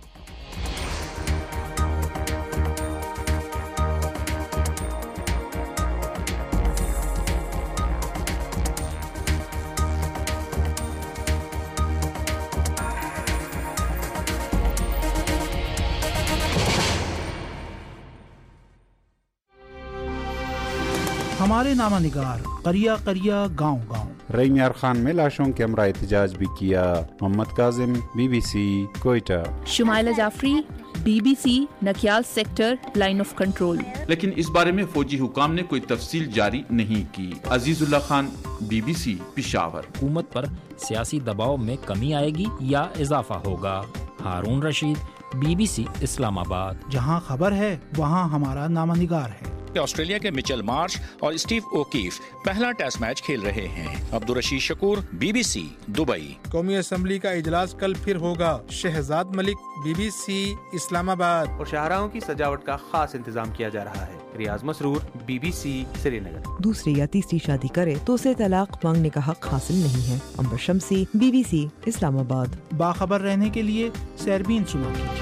Speaker 14: ہمارے نامہ نگار قریہ قریہ گاؤں گاؤں
Speaker 8: رئی میار خان میں لاشوں کے ہمراہ احتجاج بھی کیا۔ Muhammad Kazim, BBC، Quetta.
Speaker 9: Shumaila Jafri, BBC، Nakyal sector, line of control.
Speaker 10: لیکن اس بارے میں فوجی حکام نے کوئی تفصیل جاری نہیں کی۔ عزیز اللہ خان، BBC، پشاور۔
Speaker 15: حکومت پر سیاسی دباؤ میں کمی آئے گی یا اضافہ ہوگا؟ ہارون رشید، BBC، اسلام آباد۔
Speaker 14: جہاں خبر ہے وہاں ہمارا نامہ نگار ہے۔
Speaker 16: آسٹریلیا کے مچل مارش اور اسٹیو اوکیف پہلا ٹیسٹ میچ کھیل رہے ہیں۔ Abdul Rashid Shakoor, BBC، Dubai.
Speaker 7: قومی اسمبلی کا اجلاس کل پھر ہوگا۔ شہزاد ملک، BBC، اسلام آباد۔
Speaker 17: اور شاہراہوں کی سجاوٹ کا خاص انتظام کیا جا رہا ہے۔ ریاض مسرور، BBC، سری نگر۔
Speaker 18: دوسری یا تیسری شادی کرے تو اسے طلاق مانگنے کا حق حاصل نہیں ہے۔ امبر شمسی، BBC، اسلام آباد۔
Speaker 14: باخبر رہنے کے لیے سیربین سنا کیجیے۔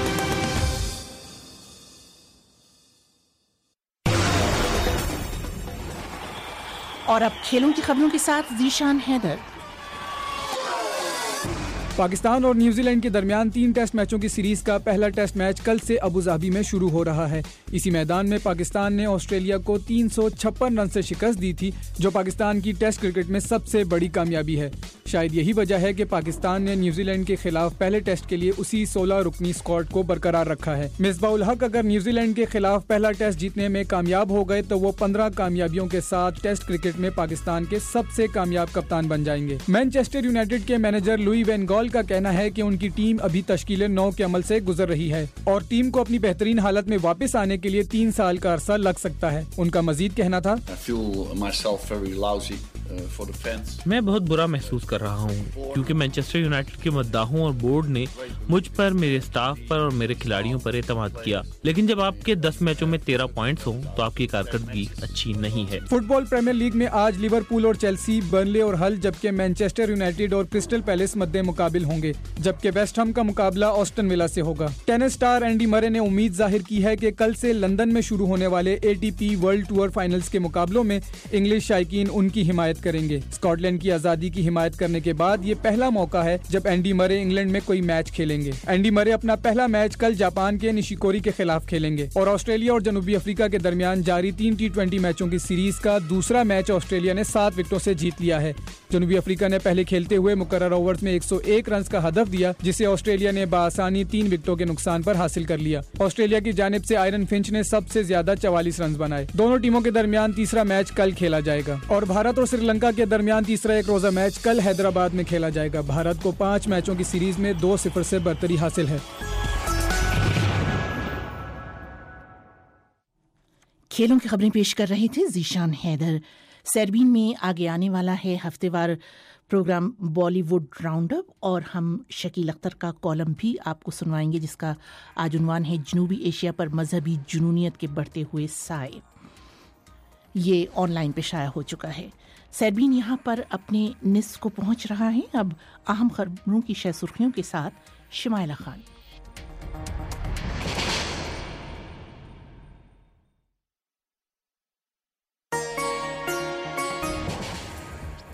Speaker 1: اور اب کھیلوں کی خبروں کے ساتھ ذیشان حیدر۔
Speaker 19: پاکستان اور نیوزی لینڈ کے درمیان 3 ٹیسٹ میچوں کی سیریز کا پہلا ٹیسٹ میچ کل سے ابوظہبی میں شروع ہو رہا ہے۔ اسی میدان میں پاکستان نے آسٹریلیا کو 356 رن سے شکست دی تھی، جو پاکستان کی ٹیسٹ کرکٹ میں سب سے بڑی کامیابی ہے۔ شاید یہی وجہ ہے کہ پاکستان نے نیوزی لینڈ کے خلاف پہلے ٹیسٹ کے لیے اسی 16 رکنی اسکواڈ کو برقرار رکھا ہے۔ مصباح الحق اگر نیوزی لینڈ کے خلاف پہلا ٹیسٹ جیتنے میں کامیاب ہو گئے تو وہ 15 کامیابیوں کے ساتھ ٹیسٹ کرکٹ میں پاکستان کے سب سے کامیاب کپتان بن جائیں گے۔ مانچسٹر یونائیٹڈ کے مینیجر لوئی وین گال کا کہنا ہے کہ ان کی ٹیم ابھی تشکیل 9 کے عمل سے گزر رہی ہے اور ٹیم کو اپنی بہترین حالت میں واپس آنے کے لیے 3 سال کا عرصہ لگ سکتا ہے۔ ان کا مزید کہنا تھا،
Speaker 7: میں بہت برا محسوس کر رہا ہوں کیونکہ مانچسٹر یونائیٹڈ کے مداحوں اور بورڈ نے مجھ پر، میرے سٹاف پر اور میرے کھلاڑیوں پر اعتماد کیا، لیکن جب آپ کے 10 میچوں میں 13 پوائنٹس ہوں تو آپ کی کارکردگی اچھی نہیں ہے۔
Speaker 19: فٹ بال پریمیئر لیگ میں آج لیورپول اور چیلسی، برنلے اور ہل، جبکہ مانچسٹر یونائیٹڈ اور کرسٹل پیلس مد مقابل ہوں گے، جبکہ ویسٹ ہم کا مقابلہ آسٹن ولا سے ہوگا۔ ٹینس اسٹار اینڈی مرے نے امید ظاہر کی ہے کہ کل سے لندن میں شروع ہونے والے ATP ورلڈ ٹور فائنلز کے مقابلوں میں انگلش شائقین ان کی حمایت کریں گے۔ اسکاٹ لینڈ کی آزادی کی حمایت کرنے کے بعد یہ پہلا موقع ہے جب اینڈی مرے انگلینڈ میں کوئی میچ کھیلیں گے۔ اینڈی مرے اپنا پہلا میچ کل جاپان کے نشیکوری کے خلاف کھیلیں گے اور آسٹریلیا اور جنوبی افریقہ کے درمیان جاری 3 T20 میچوں کی سیریز کا دوسرا میچ آسٹریلیا نے 7 وکٹوں سے جیت لیا ہے۔ جنوبی افریقہ نے پہلے کھیلتے ہوئے مقررہ اوورز میں 101 رنز کا ہدف دیا، جسے آسٹریلیا نے بآسانی 3 وکٹوں کے نقصان پر حاصل کر لیا۔ آسٹریلیا کی جانب سے آئرن فنچ نے سب سے زیادہ 44 رنز بنائے۔ دونوں ٹیموں کے درمیان تیسرا میچ کل کھیلا جائے گا اور بھارت اور سری لنکا کے درمیان تیسرا ایک روزہ میچ کل حیدرآباد میں کھیلا جائے گا۔ بھارت کو 5 میچوں کی سیریز میں 2-0 سے برتری حاصل ہے۔
Speaker 1: کھیلوں کی خبریں پیش کر رہے تھے ذیشان حیدر۔ سیربین میں آگے آنے والا ہے ہفتے وار programme Bollywood round up, اور ہم شکیل اختر کا کالم بھی آپ کو سنوائیں گے، جس کا آج عنوان ہے جنوبی ایشیا پر مذہبی جنونیت کے بڑھتے ہوئے سائے۔ یہ آن لائن پہ شائع ہو چکا ہے۔ سیربین یہاں پر اپنے نصف کو پہنچ رہا ہے۔ اب اہم خبروں کی شہ سرخیوں کے ساتھ شمائلہ خان۔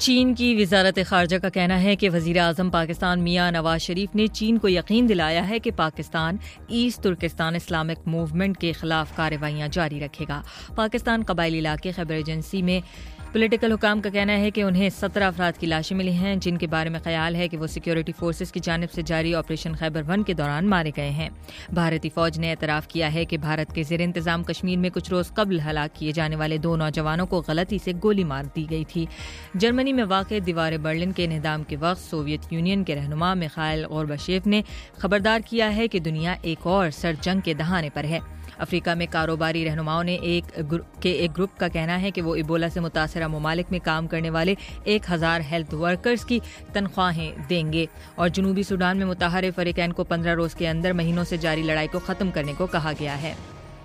Speaker 3: چین کی وزارت خارجہ کا کہنا ہے کہ وزیر اعظم پاکستان میاں نواز شریف نے چین کو یقین دلایا ہے کہ Pakistan East Turkestan Islamic movement کے خلاف کارروائیاں جاری رکھے گا۔ پاکستان قبائلی علاقے خیبر ایجنسی میں پولیٹیکل حکام کا کہنا ہے کہ انہیں 17 افراد کی لاشیں ملی ہیں جن کے بارے میں خیال ہے کہ وہ سیکیورٹی فورسز کی جانب سے جاری آپریشن خیبر 1 کے دوران مارے گئے ہیں۔ بھارتی فوج نے اعتراف کیا ہے کہ بھارت کے زیر انتظام کشمیر میں کچھ روز قبل ہلاک کیے جانے والے 2 نوجوانوں کو غلطی سے گولی مار دی گئی تھی۔ جرمنی میں واقع دیوار برلن کے انہدام کے وقت سوویت یونین کے رہنما میخائیل گورباچیف نے خبردار کیا ہے کہ دنیا ایک اور سرد جنگ کے دہانے پر ہے۔ افریقہ میں کاروباری رہنماؤں نے ایک گروپ کا کہنا ہے کہ وہ ایبولا سے متاثرہ ممالک میں کام کرنے والے 1000 ہیلتھ ورکرز کی تنخواہیں دیں گے، اور جنوبی سوڈان میں متحرک فریقین کو 15 روز کے اندر مہینوں سے جاری لڑائی کو ختم کرنے کو کہا گیا ہے۔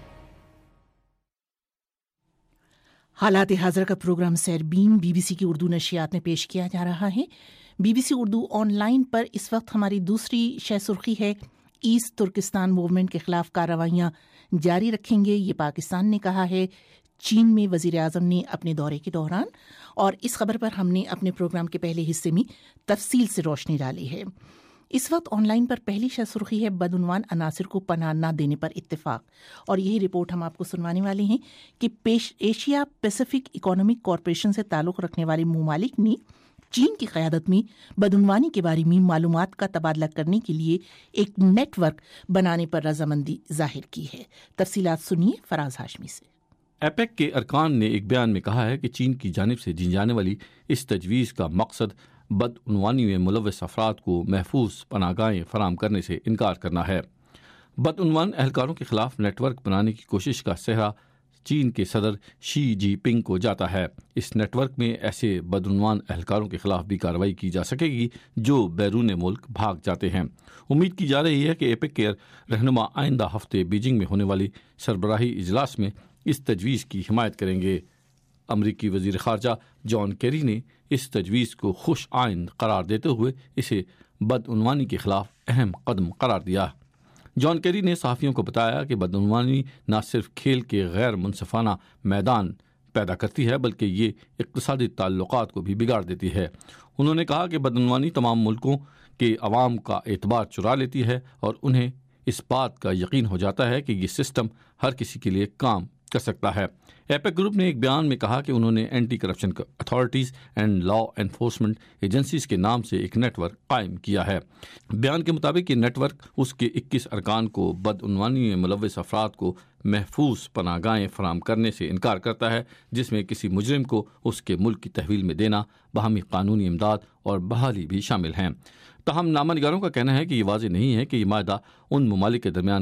Speaker 1: حالات حاضر کا programme Sairbeen B B C کی اردو نشریات میں پیش کیا جا رہا ہے۔ B B C Urdu online پر اس وقت ہماری دوسری شہ سرخی ہے، ایسٹ ترکستان موومنٹ کے خلاف کارروائیاں جاری رکھیں گے، یہ پاکستان نے کہا ہے چین میں وزیر اعظم نے اپنے دورے کے دوران، اور اس خبر پر ہم نے اپنے پروگرام کے پہلے حصے میں تفصیل سے روشنی ڈالی ہے۔ اس وقت آن لائن پر پہلی شہ سرخی ہے، بدعنوان عناصر کو پناہ نہ دینے پر اتفاق، اور یہی رپورٹ ہم آپ کو سنوانے والے ہیں کہ ایشیا پیسیفک اکنامک کارپوریشن سے تعلق رکھنے والے ممالک نے چین کی قیادت میں بدعنوانی کے بارے میں معلومات کا تبادلہ کرنے کے لیے ایک نیٹ ورک بنانے پر رضامندی ظاہر کی ہے۔ تفصیلات سنیے فراز ہاشمی سے۔
Speaker 4: ایپیک کے ارکان نے ایک بیان میں کہا ہے کہ چین کی جانب سے دی جانے والی اس تجویز کا مقصد بدعنوانی میں ملوث افراد کو محفوظ پناہ گاہیں فراہم کرنے سے انکار کرنا ہے۔ بدعنوان اہلکاروں کے خلاف نیٹ ورک بنانے کی کوشش کا سہرا چین کے صدر شی جی پنگ کو جاتا ہے۔ اس نیٹ ورک میں ایسے بدعنوان اہلکاروں کے خلاف بھی کارروائی کی جا سکے گی جو بیرون ملک بھاگ جاتے ہیں۔ امید کی جا رہی ہے کہ ایپیک کے رہنما آئندہ ہفتے بیجنگ میں ہونے والی سربراہی اجلاس میں اس تجویز کی حمایت کریں گے۔ امریکی وزیر خارجہ جان کیری نے اس تجویز کو خوش آئند قرار دیتے ہوئے اسے بدعنوانی کے خلاف اہم قدم قرار دیا۔ جان کیری نے صحافیوں کو بتایا کہ بدعنوانی نہ صرف کھیل کے غیر منصفانہ میدان پیدا کرتی ہے بلکہ یہ اقتصادی تعلقات کو بھی بگاڑ دیتی ہے۔ انہوں نے کہا کہ بدعنوانی تمام ملکوں کے عوام کا اعتبار چرا لیتی ہے اور انہیں اس بات کا یقین ہو جاتا ہے کہ یہ سسٹم ہر کسی کے لیے کام کر سکتا ہے۔ ایپیک گروپ نے ایک بیان میں کہا کہ انہوں نے anti corruption authorities and law enforcement agencies کے نام سے ایک نیٹ ورک قائم کیا ہے۔ بیان کے مطابق یہ نیٹ ورک اس کے 21 ارکان کو بدعنوانی میں ملوث افراد کو محفوظ پناہ گاہیں فراہم کرنے سے انکار کرتا ہے، جس میں کسی مجرم کو اس کے ملک کی تحویل میں دینا، باہمی قانونی امداد اور بحالی بھی شامل ہیں۔ تاہم نامہ نگاروں کا کہنا ہے کہ یہ واضح نہیں ہے کہ یہ معاہدہ ان ممالک کے درمیان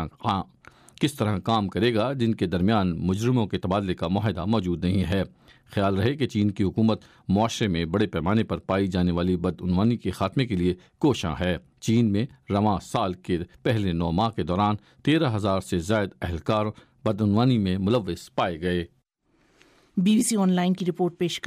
Speaker 4: کس طرح کام کرے گا جن کے درمیان مجرموں کے تبادلے کا معاہدہ موجود نہیں ہے۔ خیال رہے کہ چین کی حکومت معاشرے میں بڑے پیمانے پر پائی جانے والی بدعنوانی کے خاتمے کے لیے کوشاں ہے۔ چین میں رواں سال کے پہلے 9 ماہ کے دوران 13,000 سے زائد اہلکار بدعنوانی میں ملوث پائے گئے۔
Speaker 1: B B C online کی رپورٹ پیش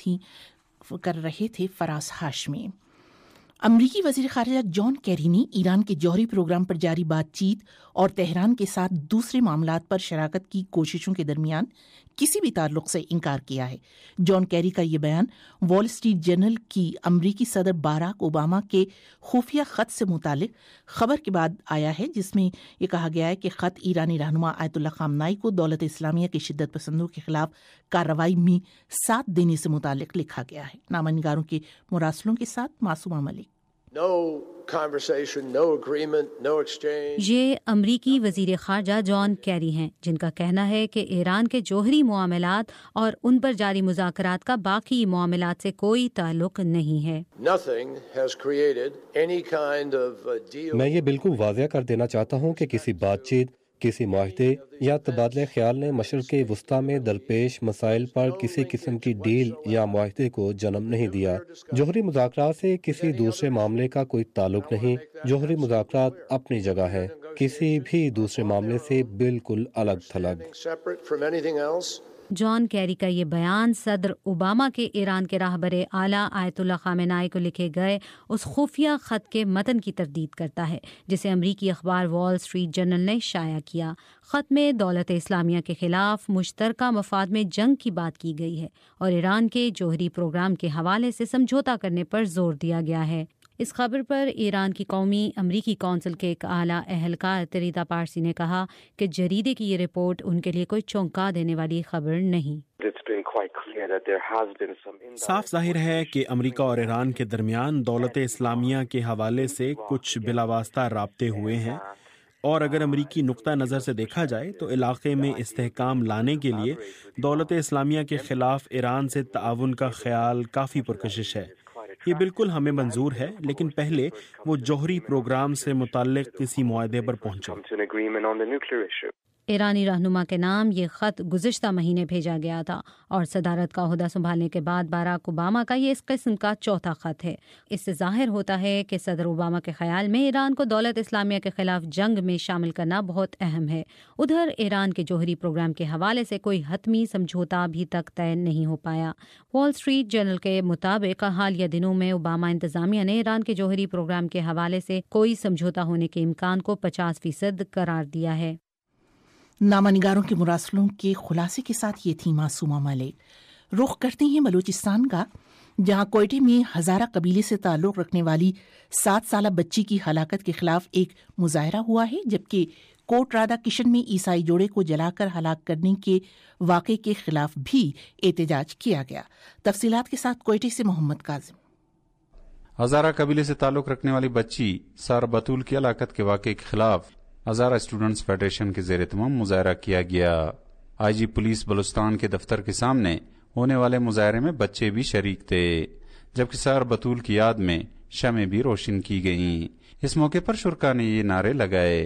Speaker 1: کر رہے تھے فراز ہاشمی۔ امریکی وزیر خارجہ جان کیری نے ایران کے جوہری پروگرام پر جاری بات چیت اور تہران کے ساتھ دوسرے معاملات پر شراکت کی کوششوں کے درمیان کسی بھی تعلق سے انکار کیا ہے۔ جان کیری کا یہ بیان وال اسٹریٹ جرنل کی امریکی صدر باراک اوباما کے خفیہ خط سے متعلق خبر کے بعد آیا ہے، جس میں یہ کہا گیا ہے کہ خط ایرانی رہنما آیت اللہ خامنائی کو دولت اسلامیہ کے شدت پسندوں کے خلاف کارروائی میں ساتھ دینے سے متعلق لکھا گیا ہے۔ نامہ نگاروں کے مراسلوں کے ساتھ معصومہ ملک۔
Speaker 5: یہ امریکی وزیر خارجہ جان کیری ہیں، جن کا کہنا ہے کہ ایران کے جوہری معاملات اور ان پر جاری مذاکرات کا باقی معاملات سے کوئی تعلق نہیں ہے۔
Speaker 20: میں یہ بالکل واضح کر دینا چاہتا ہوں کہ کسی بات چیت، کسی معاہدے یا تبادلہ خیال نے مشرق وسطیٰ میں درپیش مسائل پر کسی قسم کی ڈیل یا معاہدے کو جنم نہیں دیا۔ جوہری مذاکرات سے کسی دوسرے معاملے کا کوئی تعلق نہیں۔ جوہری مذاکرات اپنی جگہ ہے، کسی بھی دوسرے معاملے سے بالکل الگ تھلگ۔
Speaker 5: جان کیری کا یہ بیان صدر اوباما کے ایران کے راہبر اعلیٰ آیت اللہ خامنہ ای کو لکھے گئے اس خفیہ خط کے متن کی تردید کرتا ہے جسے امریکی اخبار وال اسٹریٹ جرنل نے شائع کیا۔ خط میں دولت اسلامیہ کے خلاف مشترکہ مفاد میں جنگ کی بات کی گئی ہے اور ایران کے جوہری پروگرام کے حوالے سے سمجھوتا کرنے پر زور دیا گیا ہے۔ اس خبر پر ایران کی قومی امریکی کونسل کے ایک اعلیٰ اہلکار تریتا پارسی نے کہا کہ جریدے کی یہ رپورٹ ان کے لیے کوئی چونکا دینے والی خبر نہیں۔
Speaker 6: صاف ظاہر ہے کہ امریکہ اور ایران کے درمیان دولت اسلامیہ کے حوالے سے کچھ بلاواسطہ رابطے ہوئے ہیں، اور اگر امریکی نقطہ نظر سے دیکھا جائے تو علاقے میں استحکام لانے کے لیے دولت اسلامیہ کے خلاف ایران سے تعاون کا خیال کافی پرکشش ہے۔ یہ بالکل ہمیں منظور ہے، لیکن پہلے وہ جوہری پروگرام سے متعلق کسی معاہدے پر پہنچے۔
Speaker 5: ایرانی رہنما کے نام یہ خط گزشتہ مہینے بھیجا گیا تھا اور صدارت کا عہدہ سنبھالنے کے بعد باراک اوباما کا یہ اس قسم کا چوتھا خط ہے۔ اس سے ظاہر ہوتا ہے کہ صدر اوباما کے خیال میں ایران کو دولت اسلامیہ کے خلاف جنگ میں شامل کرنا بہت اہم ہے۔ ادھر ایران کے جوہری پروگرام کے حوالے سے کوئی حتمی سمجھوتا ابھی تک طے نہیں ہو پایا۔ وال اسٹریٹ جرنل کے مطابق حالیہ دنوں میں اوباما انتظامیہ نے ایران کے جوہری پروگرام کے حوالے سے کوئی سمجھوتا ہونے کے امکان کو 50% قرار دیا ہے۔
Speaker 1: نامہ نگاروں کے مراسلوں کے خلاصے کے ساتھ یہ تھی معصومہ ملک۔ رخ کرتے ہیں بلوچستان کا، جہاں کوئٹے میں ہزارہ قبیلے سے تعلق رکھنے والی 7 سالہ بچی کی ہلاکت کے خلاف ایک مظاہرہ ہوا ہے، جبکہ کوٹ رادھا کشن میں عیسائی جوڑے کو جلا کر ہلاک کرنے کے واقعے کے خلاف بھی احتجاج کیا گیا۔ تفصیلات کے ساتھ کوئٹے سے محمد کاظم۔
Speaker 8: ہزارہ قبیلے سے تعلق رکھنے والی بچی سارہ بطول کی ہلاکت کے واقعے کے خلاف ہزارہ اسٹوڈنٹس فیڈریشن کے زیر اہتمام مظاہرہ کیا گیا۔ آئی جی پولیس بلوچستان کے دفتر کے سامنے ہونے والے مظاہرے میں بچے بھی شریک تھے، جبکہ سارہ بطول کی یاد میں شمعیں بھی روشن کی گئیں۔ اس موقع پر شرکا نے یہ نعرے لگائے۔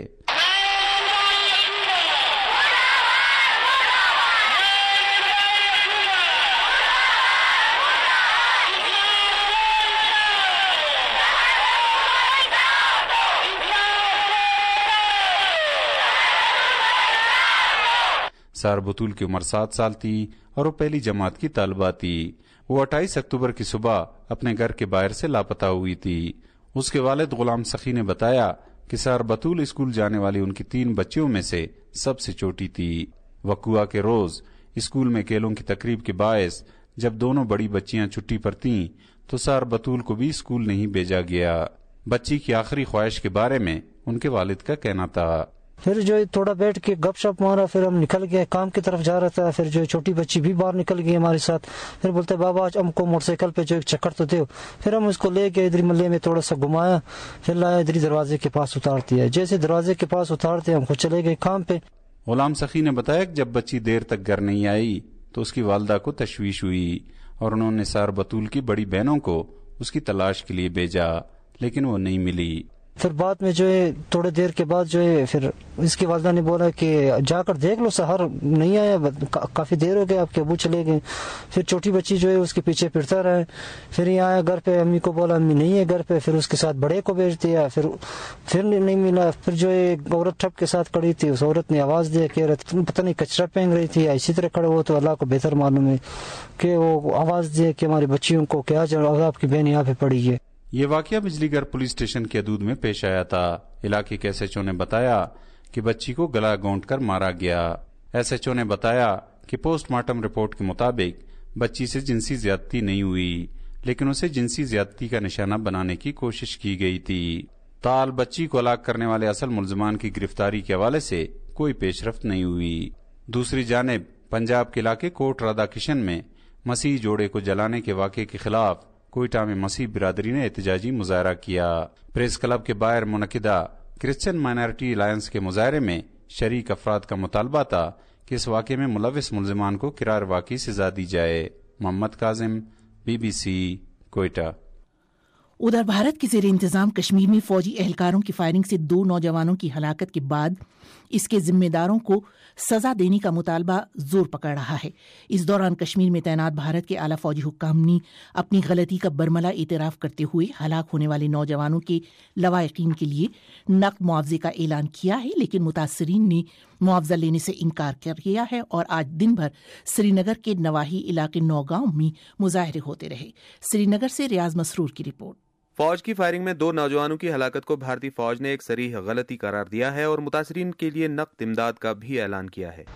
Speaker 8: سارہ بطول کی عمر 7 سال تھی اور وہ پہلی جماعت کی طالبہ تھی۔ وہ 28 اکتوبر کی صبح اپنے گھر کے باہر سے لاپتہ ہوئی تھی۔ اس کے والد غلام سخی نے بتایا کہ سارہ بطول اسکول جانے والی ان کی 3 بچیوں میں سے سب سے چھوٹی تھی۔ وقوعہ کے روز اسکول میں کھیلوں کی تقریب کے باعث جب دونوں بڑی بچیاں چھٹی پر تھیں تو سارہ بطول کو بھی اسکول نہیں بھیجا گیا۔ بچی کی آخری خواہش کے بارے میں ان کے والد کا کہنا تھا۔
Speaker 21: پھر جو تھوڑا بیٹھ کے گپ شپ مارا، پھر ہم نکل گئے، کام کی طرف جا رہا تھا۔ پھر جو چھوٹی بچی بھی باہر نکل گئی ہمارے ساتھ۔ پھر بولتے بابا آج ہم کو موٹر سائیکل پہ جو ایک چکر تو دو۔ پھر ہم اس کو لے گئے ادھر محلے میں، تھوڑا سا گھمایا، پھر لایا ادھر دروازے کے پاس اتار دیا۔ جیسے دروازے کے پاس اتارتے ہم خود چلے گئے کام پہ۔
Speaker 8: غلام سخی نے بتایا کہ جب بچی دیر تک گھر نہیں آئی تو اس کی والدہ کو تشویش ہوئی اور انہوں نے سارہ بطول کی بڑی بہنوں کو اس کی تلاش کے لیے بھیجا، لیکن وہ نہیں ملی۔
Speaker 21: پھر بعد میں جو ہے تھوڑے دیر کے بعد جو ہے پھر اس کی والدہ نے بولا کہ جا کر دیکھ لو، سحر نہیں آیا، کافی دیر ہو گیا، آپ کے ابو چلے گئے۔ پھر چھوٹی بچی جو ہے اس کے پیچھے پھرتا رہا، پھر یہ آیا گھر پہ، امی کو بولا امی نہیں ہے گھر پہ، پھر اس کے ساتھ بڑے کو بھیج دیا، پھر نہیں ملا۔ پھر جو ہے عورت ٹھپ کے ساتھ کھڑی تھی، اس عورت نے آواز دیا کہ پتہ نہیں کچرا پھینک رہی تھی، اسی طرح کھڑے ہو تو اللہ کو بہتر معلوم ہے کہ وہ آواز دیا کہ ہماری بچیوں کو کیا آپ کی بہن یہاں پہ پڑی ہے۔
Speaker 8: یہ واقعہ بجلی گھر پولیس اسٹیشن کی حدود میں پیش آیا تھا۔ علاقے کے ایس ایچ او نے بتایا کہ بچی کو گلا گھونٹ کر مارا گیا۔ ایس ایچ او نے بتایا کہ پوسٹ مارٹم رپورٹ کے مطابق بچی سے جنسی زیادتی نہیں ہوئی، لیکن اسے جنسی زیادتی کا نشانہ بنانے کی کوشش کی گئی تھی۔ تاحال بچی کو ہلاک کرنے والے اصل ملزمان کی گرفتاری کے حوالے سے کوئی پیش رفت نہیں ہوئی۔ دوسری جانب پنجاب کے علاقے کوٹ رادھا کشن میں مسیحی جوڑے کو جلانے کے واقعے کے خلاف کوئٹہ میں مسیح برادری نے احتجاجی مظاہرہ کیا۔ پریس کلب کے باہر منعقدہ کرسچن مائنارٹی الائنس کے مظاہرے میں شریک افراد کا مطالبہ تھا کہ اس واقعے میں ملوث ملزمان کو کرار واقعی سزا دی جائے۔ محمد کاظم، BBC، کوئٹہ۔
Speaker 1: ادھر بھارت کے زیر انتظام کشمیر میں فوجی اہلکاروں کی فائرنگ سے 2 نوجوانوں کی ہلاکت کے بعد इसके जिम्मेदारों को सजा देने का मुतालबा जोर पकड़ रहा है। इस दौरान कश्मीर में तैनात भारत के आला फौजी हुक्काम ने अपनी गलती का बरमला एतराफ़ करते हुए हलाक होने वाले नौजवानों के लवाहिकीन के लिए नक़द मुआवजे का ऐलान किया है, लेकिन मुतासरीन ने मुआवजा लेने से इनकार कर दिया है और आज दिन भर श्रीनगर के नवाही इलाके नौगांव में मुजाहरे होते रहे। श्रीनगर से रियाज मसरूर की रिपोर्ट।
Speaker 17: फौज की फायरिंग में 2 नौजवानों की हलाकत को भारतीय फौज ने एक सरीह गलती करार दिया है और मुतासरीन के लिए नक़द इमदाद का भी ऐलान किया है।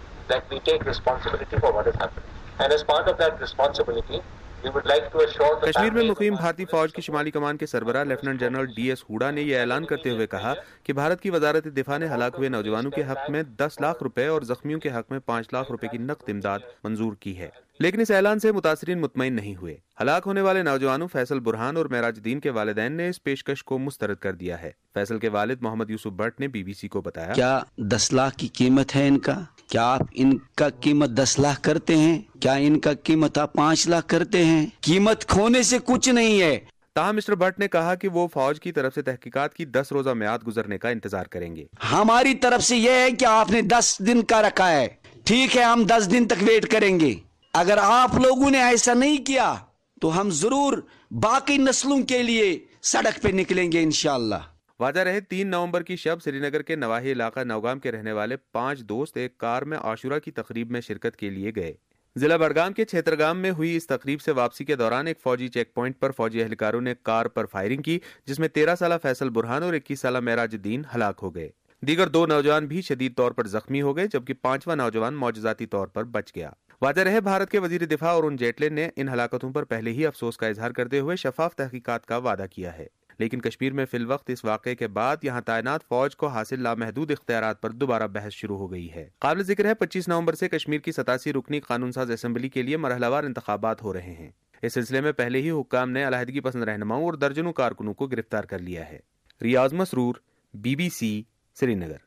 Speaker 17: कश्मीर में मुक़ीम भारतीय फौज की शुमाली कमान के सरबराह लेफ्टिनेंट जनरल DS हुडा ने यह ऐलान करते हुए कहा कि भारत की वजारत दिफा ने हलाक हुए नौजवानों के हक में 10 लाख रुपए और जख्मियों के हक में 5 लाख रुपए की नक़द इमदाद मंजूर की है, लेकिन इस ऐलान से मुतासरीन मुतमईन नहीं हुए। हलाक होने वाले नौजवानों फैसल बुरहान और महराजुद्दीन के वालिदैन ने इस पेशकश को मुस्तरद कर दिया है। फैसल के वालिद मोहम्मद यूसुफ भट्ट ने BBC को बताया,
Speaker 11: क्या 10 लाख की कीमत है इनका? क्या आप इनका कीमत 10 लाख करते हैं? क्या इनका कीमत आप 5 लाख करते हैं? कीमत खोने से कुछ नहीं है।
Speaker 17: ताहम मिस्टर भट्ट ने कहा कि वो फौज की तरफ से तहकीकात की 10 रोजा मियाद गुजरने का इंतजार करेंगे।
Speaker 11: हमारी तरफ से यह है कि आपने 10 दिन का रखा है, ठीक है, हम 10 दिन तक वेट करेंगे। अगर आप लोगों ने ऐसा नहीं किया तो हम जरूर बाकी नस्लों के लिए सड़क पे निकलेंगे इंशाअल्लाह।
Speaker 17: वाजा रहे 3 नवंबर की शब श्रीनगर के नवाही इलाका नौगाम के रहने वाले 5 दोस्त एक कार में आशुरा की तकरीब में शिरकत के लिए गए। जिला बड़गाम के छेत्रगाम में हुई इस तकरीब से वापसी के दौरान एक फौजी चेक पॉइंट पर फौजी एहलकारों ने कार पर फायरिंग की, जिसमें 13 साला फैसल बुरहान और 21 साला महराजुद्दीन हलाक हो गए। दीगर 2 नौजवान भी शदीद तौर पर जख्मी हो गए, जबकि 5वां नौजवान मौजूदाती तौर पर बच गया। वाज़ेह रहे भारत के वजीर दिफा अरुण जेटली ने इन हलाकतों पर पहले ही अफसोस का इजहार करते हुए शफाफ तहकीकात का वादा किया है, लेकिन कश्मीर में फिल वक्त इस वाक़े के बाद यहाँ तैनात फौज को हासिल लामहदूद इख्तियारात पर दोबारा बहस शुरू हो गई है। काबिल जिक्र है 25 नवंबर से कश्मीर की 87 रुकनी कानून साज असेंबली के लिए मरहलावार इंतखाबात हो रहे हैं। इस सिलसिले में पहले ही हुक्काम ने अलहदगी पसंद रहनुमाओं और दर्जनों कारकुनों को गिरफ्तार कर लिया है। रियाज मसरूर, BBC, श्रीनगर।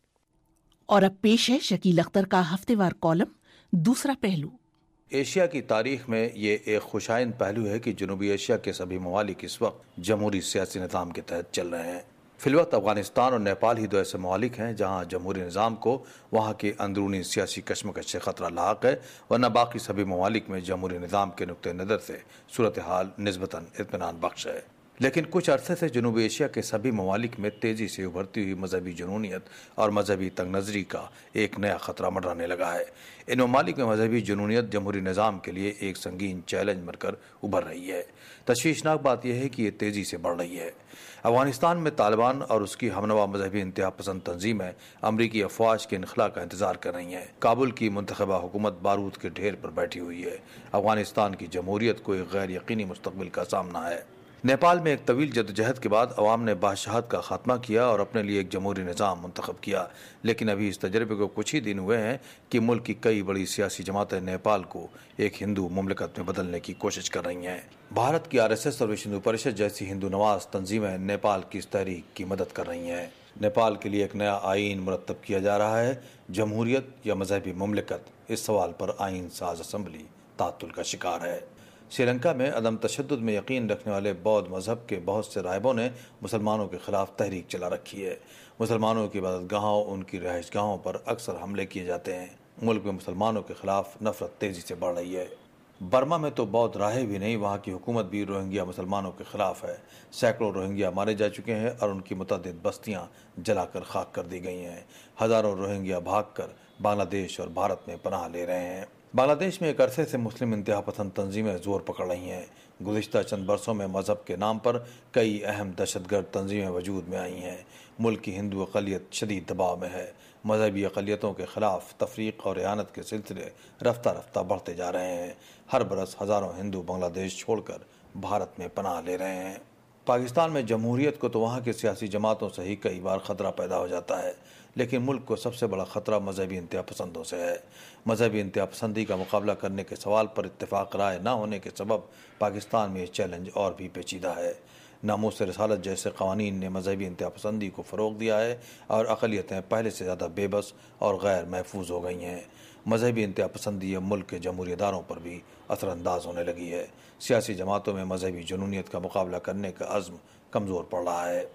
Speaker 1: और अब पेश है शकील अख्तर का हफ्तेवार कॉलम दूसरा पहलू।
Speaker 22: एशिया की तारीख में ये एक खुशाइन पहलू है कि जनूबी एशिया के सभी ममालिक इस वक्त जमहूरी सियासी निज़ाम के तहत चल रहे हैं। फिलवक्त अफगानिस्तान और नेपाल ही 2 ऐसे ममालिक हैं जहाँ जमहूरी निज़ाम को वहाँ के अंदरूनी सियासी कशमकश से खतरा लाक है, वरना बाकी सभी ममालिक में जमहूरी निज़ाम के नुक्ते नज़र से सूरत हाल निस्बतन इत्मीनान बख्श है। लेकिन कुछ अरसे से जनूबी एशिया के सभी ममालिक में तेज़ी से उभरती हुई मजहबी जुनूनियत और मजहबी तंग नज़री का एक नया ख़तरा मंडराने लगा है। इन ममालिक में मजहबी जुनूनियत जमहूरी निज़ाम के लिए एक संगीन चैलेंज बनकर उभर रही है। तशवीशनाक बात यह है कि ये तेज़ी से बढ़ रही है। अफगानिस्तान में तालिबान और उसकी हमनवा मजहबी इंतहा पसंद तंजीमें अमरीकी अफवाज के इनखला का इंतजार कर रही हैं। काबुल की मुंतखबा हुकूमत बारूद के ढेर पर बैठी हुई है। अफगानिस्तान की जमहूरियत को एक गैर यकीनी मुस्तकबिल का सामना है। नेपाल में एक तवील जदोजहद के बाद अवाम ने बादशाहत का खात्मा किया और अपने लिए एक जमहूरी निज़ाम मुंतखब किया, लेकिन अभी इस तजर्बे को कुछ ही दिन हुए हैं कि मुल्क की कई बड़ी सियासी जमातें नेपाल को एक हिंदू मुमलकत में बदलने की कोशिश कर रही हैं। भारत की RSS और विश्व हिंदू परिषद जैसी हिंदू नवाज तंजीमें नेपाल की इस तहरीक की मदद कर रही हैं। नेपाल के लिए एक नया आइन मुरतब किया जा रहा है। जमहूरियत या मजहबी मुमलकत, इस सवाल पर आइन साज असम्बली तातुल का शिकार है। श्रीलंका में अदम तशद्दुद में यकीन रखने वाले बौद्ध मजहब के बहुत से राहिबों ने मुसलमानों के खिलाफ तहरीक चला रखी है। मुसलमानों की इबादतगाहों, उनकी रहायशगाहों पर अक्सर हमले किए जाते हैं। मुल्क में मुसलमानों के खिलाफ नफरत तेजी से बढ़ रही है। बर्मा में तो बौद्ध राहिब ही नहीं, वहाँ की हुकूमत भी रोहिंग्या मुसलमानों के खिलाफ है। सैकड़ों रोहिंग्या मारे जा चुके हैं और उनकी मुतअद्दिद बस्तियाँ जलाकर खाक कर दी गई हैं। हज़ारों रोहिंग्या भागकर बांग्लादेश और भारत में पनाह ले रहे हैं। बांग्लादेश में एक अरसे से मुस्लिम इंतहा पसंद तंजीमें जोर पकड़ रही हैं। गुज़िश्ता चंद बरसों में मजहब के नाम पर कई अहम दहशतगर्द तंजीमें वजूद में आई हैं। मुल्क की हिंदू अक़लियत शदीद दबाव में है। मजहबी अक़लियतों के खिलाफ तफरीक और इयानत के सिलसिले रफ्ता रफ्ता बढ़ते जा रहे हैं। हर बरस हज़ारों हिंदू बांग्लादेश छोड़कर भारत में पनाह ले रहे हैं। पाकिस्तान में जमहूरियत को तो वहाँ की सियासी जमातों से ही कई बार ख़तरा पैदा हो जाता है, लेकिन मुल्क को सबसे बड़ा ख़तरा मजहबी इंतहा पसंदों से है। मजहबी इंतहा पसंदी का मुकाबला करने के सवाल पर इत्तेफाक राय न होने के सबब पाकिस्तान में ये चैलेंज और भी पेचीदा है। नामूस रिसालत जैसे क़वानीन ने मजहबी इंतहा पसंदी को फ़रोग़ दिया है और अक़लियतें पहले से ज़्यादा बेबस और गैर महफूज हो गई हैं। मजहबी इंतहा पसंदी अब मुल्क के जमहूरी इदारों पर भी असरअंदाज होने लगी है। सियासी जमातों में मजहबी जुनूनियत का मुकाबला करने का अज़्म कमज़ोर पड़ रहा है।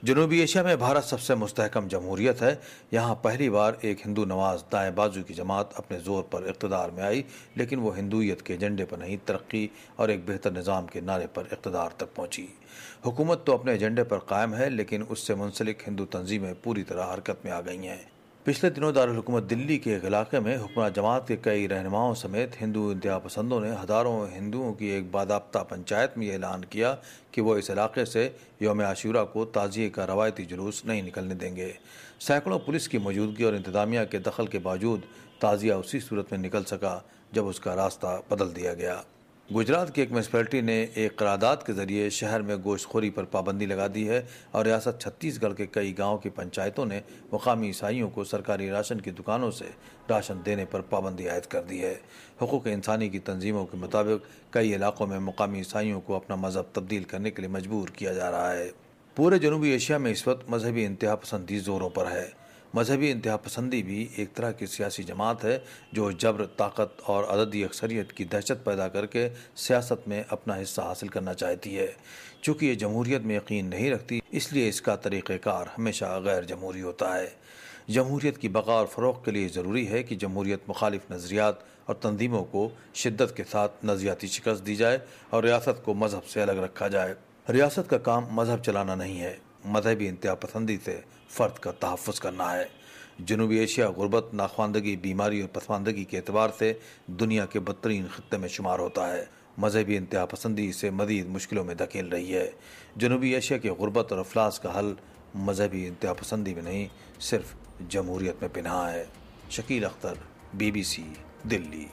Speaker 22: جنوبی ایشیا میں بھارت سب سے مستحکم جمہوریت ہے. یہاں پہلی بار ایک ہندو نواز دائیں بازو کی جماعت اپنے زور پر اقتدار میں آئی، لیکن وہ ہندویت کے ایجنڈے پر نہیں، ترقی اور ایک بہتر نظام کے نعرے پر اقتدار تک پہنچی. حکومت تو اپنے ایجنڈے پر قائم ہے، لیکن اس سے منسلک ہندو تنظیمیں پوری طرح حرکت میں آ گئی ہیں. پچھلے دنوں دارالحکومت دلی کے ایک علاقے میں حکمراں جماعت کے کئی رہنماؤں سمیت ہندو انتہا پسندوں نے ہزاروں ہندوؤں کی ایک باضابطہ پنچایت میں یہ اعلان کیا کہ وہ اس علاقے سے یوم عاشورہ کو تعزیے کا روایتی جلوس نہیں نکلنے دیں گے. سینکڑوں پولیس کی موجودگی اور انتظامیہ کے دخل کے باوجود تعزیہ اسی صورت میں نکل سکا جب اس کا راستہ بدل دیا گیا. گجرات کی ایک میونسپلٹی نے ایک قرارداد کے ذریعے شہر میں گوشت خوری پر پابندی لگا دی ہے اور ریاست چھتیس گڑھ کے کئی گاؤں کی پنچایتوں نے مقامی عیسائیوں کو سرکاری راشن کی دکانوں سے راشن دینے پر پابندی عائد کر دی ہے. حقوق انسانی کی تنظیموں کے مطابق کئی علاقوں میں مقامی عیسائیوں کو اپنا مذہب تبدیل کرنے کے لیے مجبور کیا جا رہا ہے. پورے جنوبی ایشیا میں اس وقت مذہبی انتہا پسندی زوروں پر ہے. مذہبی انتہا پسندی بھی ایک طرح کی سیاسی جماعت ہے جو جبر، طاقت اور عددی اکثریت کی دہشت پیدا کر کے سیاست میں اپنا حصہ حاصل کرنا چاہتی ہے. چونکہ یہ جمہوریت میں یقین نہیں رکھتی، اس لیے اس کا طریقہ کار ہمیشہ غیر جمہوری ہوتا ہے. جمہوریت کی بقا اور فروغ کے لیے ضروری ہے کہ جمہوریت مخالف نظریات اور تنظیموں کو شدت کے ساتھ نظریاتی شکست دی جائے اور ریاست کو مذہب سے الگ رکھا جائے. ریاست کا کام مذہب چلانا نہیں ہے، مذہبی انتہا پسندی سے فرد کا تحفظ کرنا ہے. جنوبی ایشیا غربت، ناخواندگی، بیماری اور پسماندگی کے اعتبار سے دنیا کے بدترین خطے میں شمار ہوتا ہے. مذہبی انتہا پسندی اسے مزید مشکلوں میں دھکیل رہی ہے. جنوبی ایشیا کی غربت اور افلاس کا حل مذہبی انتہا پسندی میں نہیں، صرف جمہوریت میں پنہاں ہے. شکیل اختر، BBC دلی.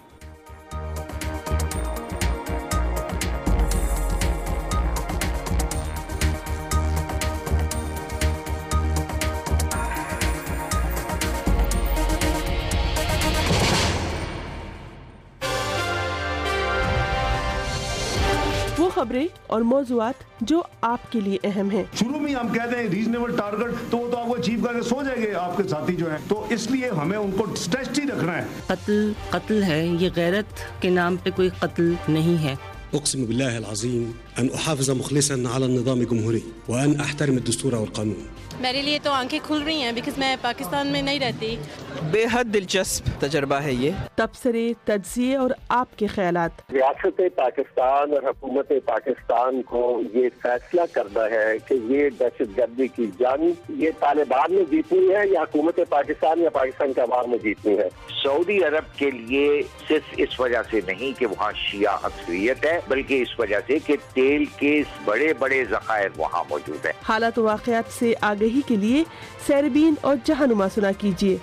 Speaker 2: خبریں اور موضوعات جو آپ کے لیے اہم ہیں.
Speaker 12: شروع میں ہم کہتے ہیں ریزنیبل ٹارگٹ، تو وہ تو آپ کو اچیو کر کے سو جائیں گے آپ کے ساتھی جو ہیں، تو اس لیے ہمیں ان کو اسٹریچ ہی رکھنا ہے.
Speaker 23: قتل ہے، یہ غیرت کے نام پہ کوئی قتل نہیں ہے.
Speaker 24: اقسم بالله العظیم ان احافظ مخلصا على النظام الجمهوري وان احترم الدستور والقانون.
Speaker 25: میرے لیے تو آنکھیں کھل رہی ہیں بیکاز میں پاکستان میں نہیں رہتی.
Speaker 26: بے حد دلچسپ تجربہ ہے یہ.
Speaker 2: تبصرے، تجزیے اور آپ کے خیالات.
Speaker 27: ریاست پاکستان اور حکومت پاکستان کو یہ فیصلہ کرنا ہے کہ یہ دہشت گردی کی جنگ یہ طالبان میں جیتنی ہے یا حکومت پاکستان یا پاکستان کے عوام میں جیتنی ہے.
Speaker 28: سعودی عرب کے لیے صرف اس وجہ سے نہیں کہ وہاں شیعہ اکثریت ہے، بلکہ اس وجہ سے کہ تیل کے بڑے بڑے ذخائر وہاں موجود ہیں.
Speaker 2: حالات و واقعات سے آگہی کے لیے سیربین اور جہانما سنا کیجیے.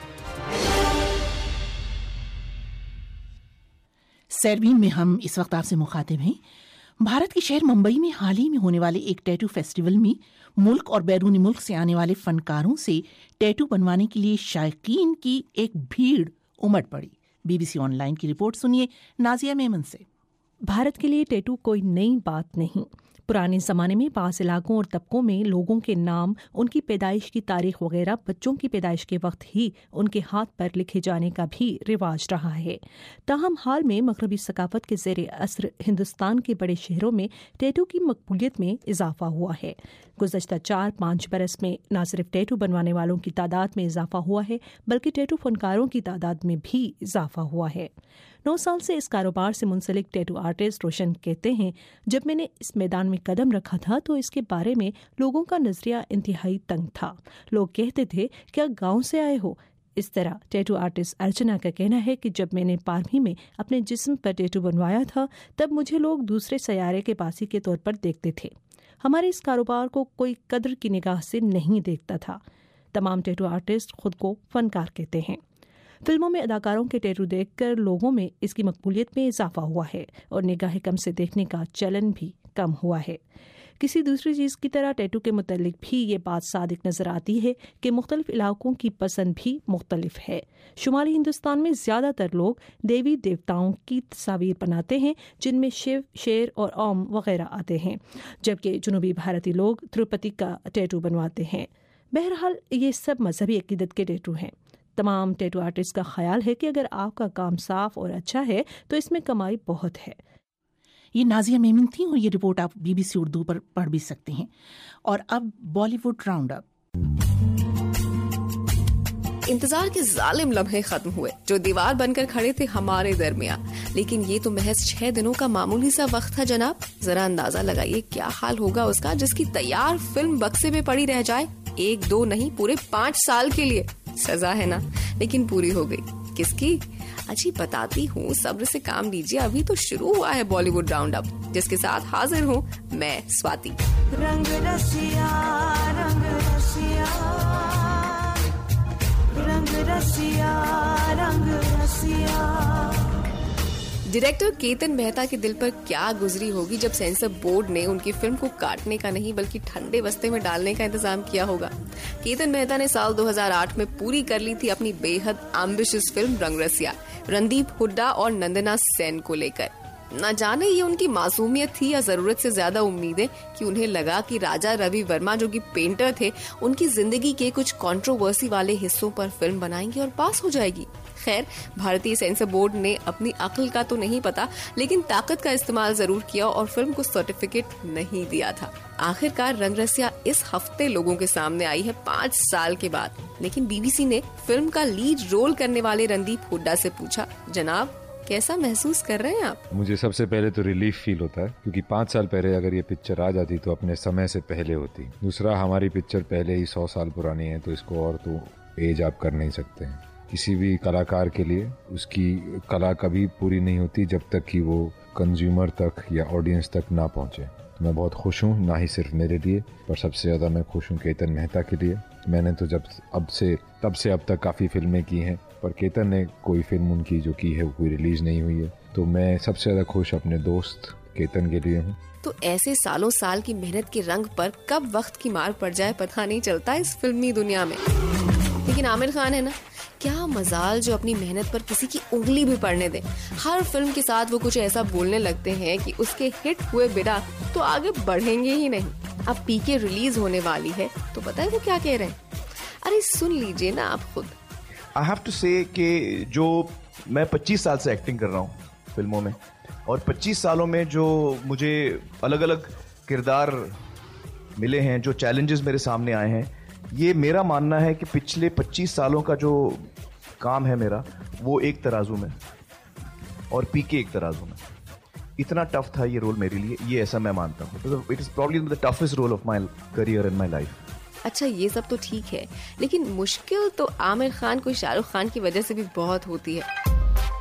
Speaker 1: سیربین میں ہم اس وقت آپ سے مخاطب ہیں. بھارت کے شہر ممبئی میں حال ہی میں ہونے والے ایک ٹیٹو فیسٹیول میں ملک اور بیرون ملک سے آنے والے فنکاروں سے ٹیٹو بنوانے کے لیے شائقین کی ایک بھیڑ امڑ پڑی. BBC آن لائن کی رپورٹ سنیے نازیہ میمن سے.
Speaker 29: بھارت کے لیے ٹیٹو کوئی نئی بات نہیں. پرانے زمانے میں بعض علاقوں اور طبقوں میں لوگوں کے نام، ان کی پیدائش کی تاریخ وغیرہ بچوں کی پیدائش کے وقت ہی ان کے ہاتھ پر لکھے جانے کا بھی رواج رہا ہے. تاہم حال میں مغربی ثقافت کے زیر اثر ہندوستان کے بڑے شہروں میں ٹیٹو کی مقبولیت میں اضافہ ہوا ہے. گزشتہ 4-5 برس میں نہ صرف ٹیٹو بنوانے والوں کی تعداد میں اضافہ ہوا ہے بلکہ ٹیٹو فنکاروں کی تعداد میں بھی اضافہ ہوا ہے. 9 سال سے اس کاروبار سے منسلک ٹیٹو آرٹسٹ روشن کہتے ہیں، جب میں نے اس میدان میں قدم رکھا تھا تو اس کے بارے میں لوگوں کا نظریہ انتہائی تنگ تھا. لوگ کہتے تھے کیا گاؤں سے آئے ہو. اس طرح ٹیٹو آرٹسٹ ارچنا کا کہنا ہے کہ جب میں نے 12ویں میں اپنے جسم پر ٹیٹو بنوایا تھا تب مجھے لوگ دوسرے سیارے کے باسی کے طور پر دیکھتے تھے. ہمارے اس کاروبار کو کوئی قدر کی نگاہ سے نہیں دیکھتا تھا. تمام ٹیٹو آرٹسٹ خود کو فنکار کہتے ہیں. فلموں میں اداکاروں کے ٹیٹو دیکھ کر لوگوں میں اس کی مقبولیت میں اضافہ ہوا ہے اور نگاہ کم سے دیکھنے کا چلن بھی کم ہوا ہے. کسی دوسری چیز کی طرح ٹیٹو کے متعلق بھی یہ بات صادق نظر آتی ہے کہ مختلف علاقوں کی پسند بھی مختلف ہے. شمالی ہندوستان میں زیادہ تر لوگ دیوی دیوتاؤں کی تصاویر بناتے ہیں جن میں شیو، شیر اور اوم وغیرہ آتے ہیں، جبکہ جنوبی بھارتی لوگ تروپتی کا ٹیٹو بنواتے ہیں. بہرحال یہ سب مذہبی عقیدت کے ٹیٹو ہیں. تمام ٹیٹو آرٹسٹ کا خیال ہے کہ اگر آپ کا کام صاف اور اچھا ہے تو اس میں کمائی بہت ہے.
Speaker 1: ये नाजिया मेमिन थी और ये रिपोर्ट आप BBC उर्दू पर पढ़ भी सकते हैं। और अब बॉलीवुड राउंड अप।
Speaker 7: इंतजार के जालिम लम्हे खत्म हुए जो दीवार बनकर खड़े थे हमारे दरमियां, लेकिन ये तो महज 6 दिनों का मामूली सा वक्त था जनाब। जरा अंदाजा लगाइए क्या हाल होगा उसका जिसकी तैयार फिल्म बक्से में पड़ी रह जाए 1-2 नहीं पूरे 5 साल के लिए। सजा है ना, लेकिन पूरी हो गई। किसकी? अच्छी बताती हूँ, सब्र से काम लीजिए, अभी तो शुरू हुआ है बॉलीवुड राउंड अप, जिसके साथ हाजिर हूँ मैं स्वाति।
Speaker 9: रंग रसिया, रंग रसिया, रंग रसिया, रंग रसिया।
Speaker 7: डायरेक्टर केतन मेहता के दिल पर क्या गुजरी होगी जब सेंसर बोर्ड ने उनकी फिल्म को काटने का नहीं बल्कि ठंडे बस्ते में डालने का इंतजाम किया होगा। केतन मेहता ने साल 2008 में पूरी कर ली थी अपनी बेहद एम्बिशियस फिल्म रंग रसिया, रणदीप हुड्डा और नंदना सेन को लेकर। न जाने ये उनकी मासूमियत थी या जरूरत से ज्यादा उम्मीदें कि उन्हें लगा कि राजा रवि वर्मा जो कि पेंटर थे उनकी जिंदगी के कुछ कंट्रोवर्सी वाले हिस्सों पर फिल्म बनाएंगे और पास हो जाएगी। खैर, भारतीय सेंसर बोर्ड ने अपनी अक्ल का तो नहीं पता लेकिन ताकत का इस्तेमाल जरूर किया और फिल्म को सर्टिफिकेट नहीं दिया था। आखिरकार रंग रसिया इस हफ्ते लोगों के सामने आई है 5 साल के बाद। लेकिन BBC ने फिल्म का लीड रोल करने वाले रणदीप हुड्डा से पूछा, जनाब कैसा महसूस कर रहे हैं आप?
Speaker 10: मुझे सबसे पहले तो रिलीफ फील होता है क्योंकि 5 साल पहले अगर ये पिक्चर आ जाती तो अपने समय से पहले होती। दूसरा, हमारी पिक्चर पहले ही 100 साल पुरानी है तो इसको और तो एज आप कर नहीं सकते हैं। किसी भी कलाकार के लिए उसकी कला कभी पूरी नहीं होती जब तक कि वो कंज्यूमर तक या ऑडियंस तक ना पहुंचे। तो मैं बहुत खुश हूँ, ना ही सिर्फ मेरे लिए पर सबसे ज़्यादा मैं खुश हूँ केतन मेहता के लिए। मैंने तो तब से अब तक काफ़ी फिल्में की हैं पर केतन ने कोई फिल्म उनकी जो की है वो कोई रिलीज नहीं हुई है, तो मैं सबसे ज़्यादा खुश अपने दोस्त केतन के लिए हूँ।
Speaker 7: तो ऐसे सालों साल की मेहनत के रंग पर कब वक्त की मार पड़ जाए पता नहीं चलता इस फिल्मी दुनिया में। लेकिन आमिर खान है ना, क्या मजाल जो अपनी मेहनत पर किसी की उंगली भी पड़ने दे। हर फिल्म के साथ वो कुछ ऐसा बोलने लगते हैं कि उसके हिट हुए बिना तो आगे बढ़ेंगे ही नहीं। अब पीके रिलीज होने वाली है तो पता है वो क्या कह रहे हैं? अरे सुन लीजिए ना आप खुद।
Speaker 13: आई हैव टू से कि जो मैं 25 साल से एक्टिंग कर रहा हूँ फिल्मों में और 25 सालों में जो मुझे अलग अलग किरदार मिले हैं, जो चैलेंजेस मेरे सामने आए हैं, ये मेरा मानना है कि पिछले 25 सालों का जो काम है मेरा वो एक तराजू में और पीके एक तराजू में। इतना टफ था ये रोल मेरे लिए, ये ऐसा मैं मानता हूँ। It is probably the toughest role of my career in my life.
Speaker 7: अच्छा, ये सब तो ठीक है लेकिन मुश्किल तो आमिर खान को शाहरुख खान की वजह से भी बहुत होती है।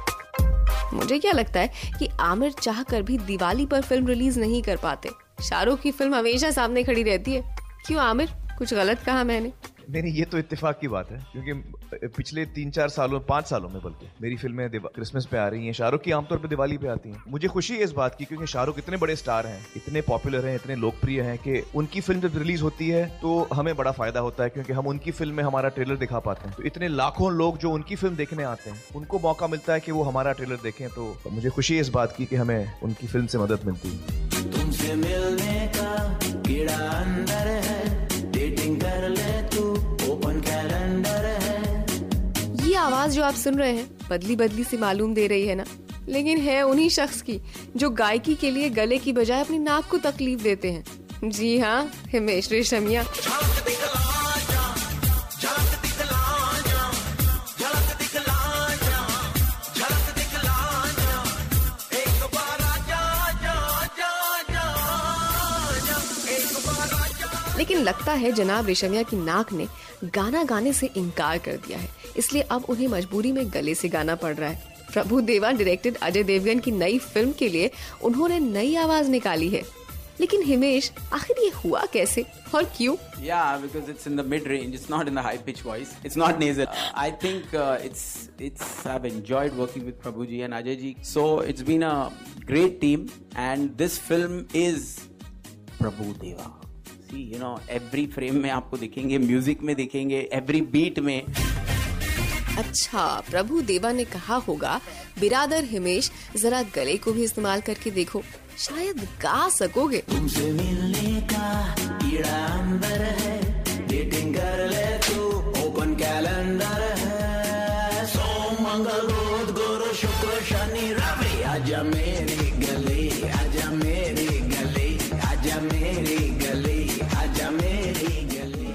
Speaker 7: मुझे क्या लगता है कि आमिर चाह कर भी दिवाली पर फिल्म रिलीज नहीं कर पाते। शाहरुख की फिल्म हमेशा सामने खड़ी रहती है। क्यों आमिर, कुछ गलत कहा मैंने?
Speaker 13: नहीं, ये तो इत्तेफाक की बात है क्योंकि पिछले 3-4 सालों 5 सालों में बल्कि मेरी फिल्में क्रिसमस पे आ रही हैं। शाहरुख की आमतौर पे दिवाली पे आती हैं। मुझे खुशी है इस बात की क्योंकि शाहरुख इतने बड़े स्टार हैं, इतने पॉपुलर हैं, इतने लोकप्रिय हैं कि उनकी फिल्म जब रिलीज होती है तो हमें बड़ा फायदा होता है क्योंकि हम उनकी फिल्म में हमारा ट्रेलर दिखा पाते हैं। तो इतने लाखों लोग जो उनकी फिल्म देखने आते हैं उनको मौका मिलता है कि वो हमारा ट्रेलर देखें। तो मुझे खुशी है इस बात की कि हमें उनकी फिल्म से मदद मिलती है।
Speaker 9: तुमसे मिलने का कीड़ा अंदर है, डेटिंग कर ले तू, ओपन कैलेंडर है।
Speaker 7: ये आवाज जो आप सुन रहे हैं बदली बदली सी मालूम दे रही है ना, लेकिन है उन्हीं शख्स की जो गायकी के लिए गले की बजाय अपनी नाक को तकलीफ देते हैं। जी हाँ, हिमेश रेशमिया। लेकिन लगता है जनाब रेशमिया की नाक ने गाना गाने से इनकार कर दिया है, इसलिए अब उन्हें मजबूरी में गले से गाना पड़ रहा है। प्रभु देवा डायरेक्टेड अजय देवगन की नई फिल्म के लिए उन्होंने नई आवाज निकाली है। लेकिन हिमेश, आखिर ये हुआ कैसे और क्यों?
Speaker 14: Yeah, because it's in the mid range. It's not in the high pitch voice. It's not nasal. I think I've enjoyed working with Prabhu ji and Ajay ji. So it's been a great team, and this film is Prabhu Deva. See, you know, every frame में आपको दिखेंगे, music में दिखेंगे, every beat में।
Speaker 7: अच्छा, प्रभु देवा ने कहा होगा बिरादर हिमेश जरा गले को भी इस्तेमाल करके देखो, शायद गा सकोगे।
Speaker 9: तुमसे मिलने का कीड़ा अंदर है, डेटिंग कर ले तू, ओपन कैलेंडर है। सोम मंगल बुध गुरु शुक्र शनि रवि, आज आजा मेरे गले, आजा मेरे गले, आजा मेरे गले, आजा मेरे गले।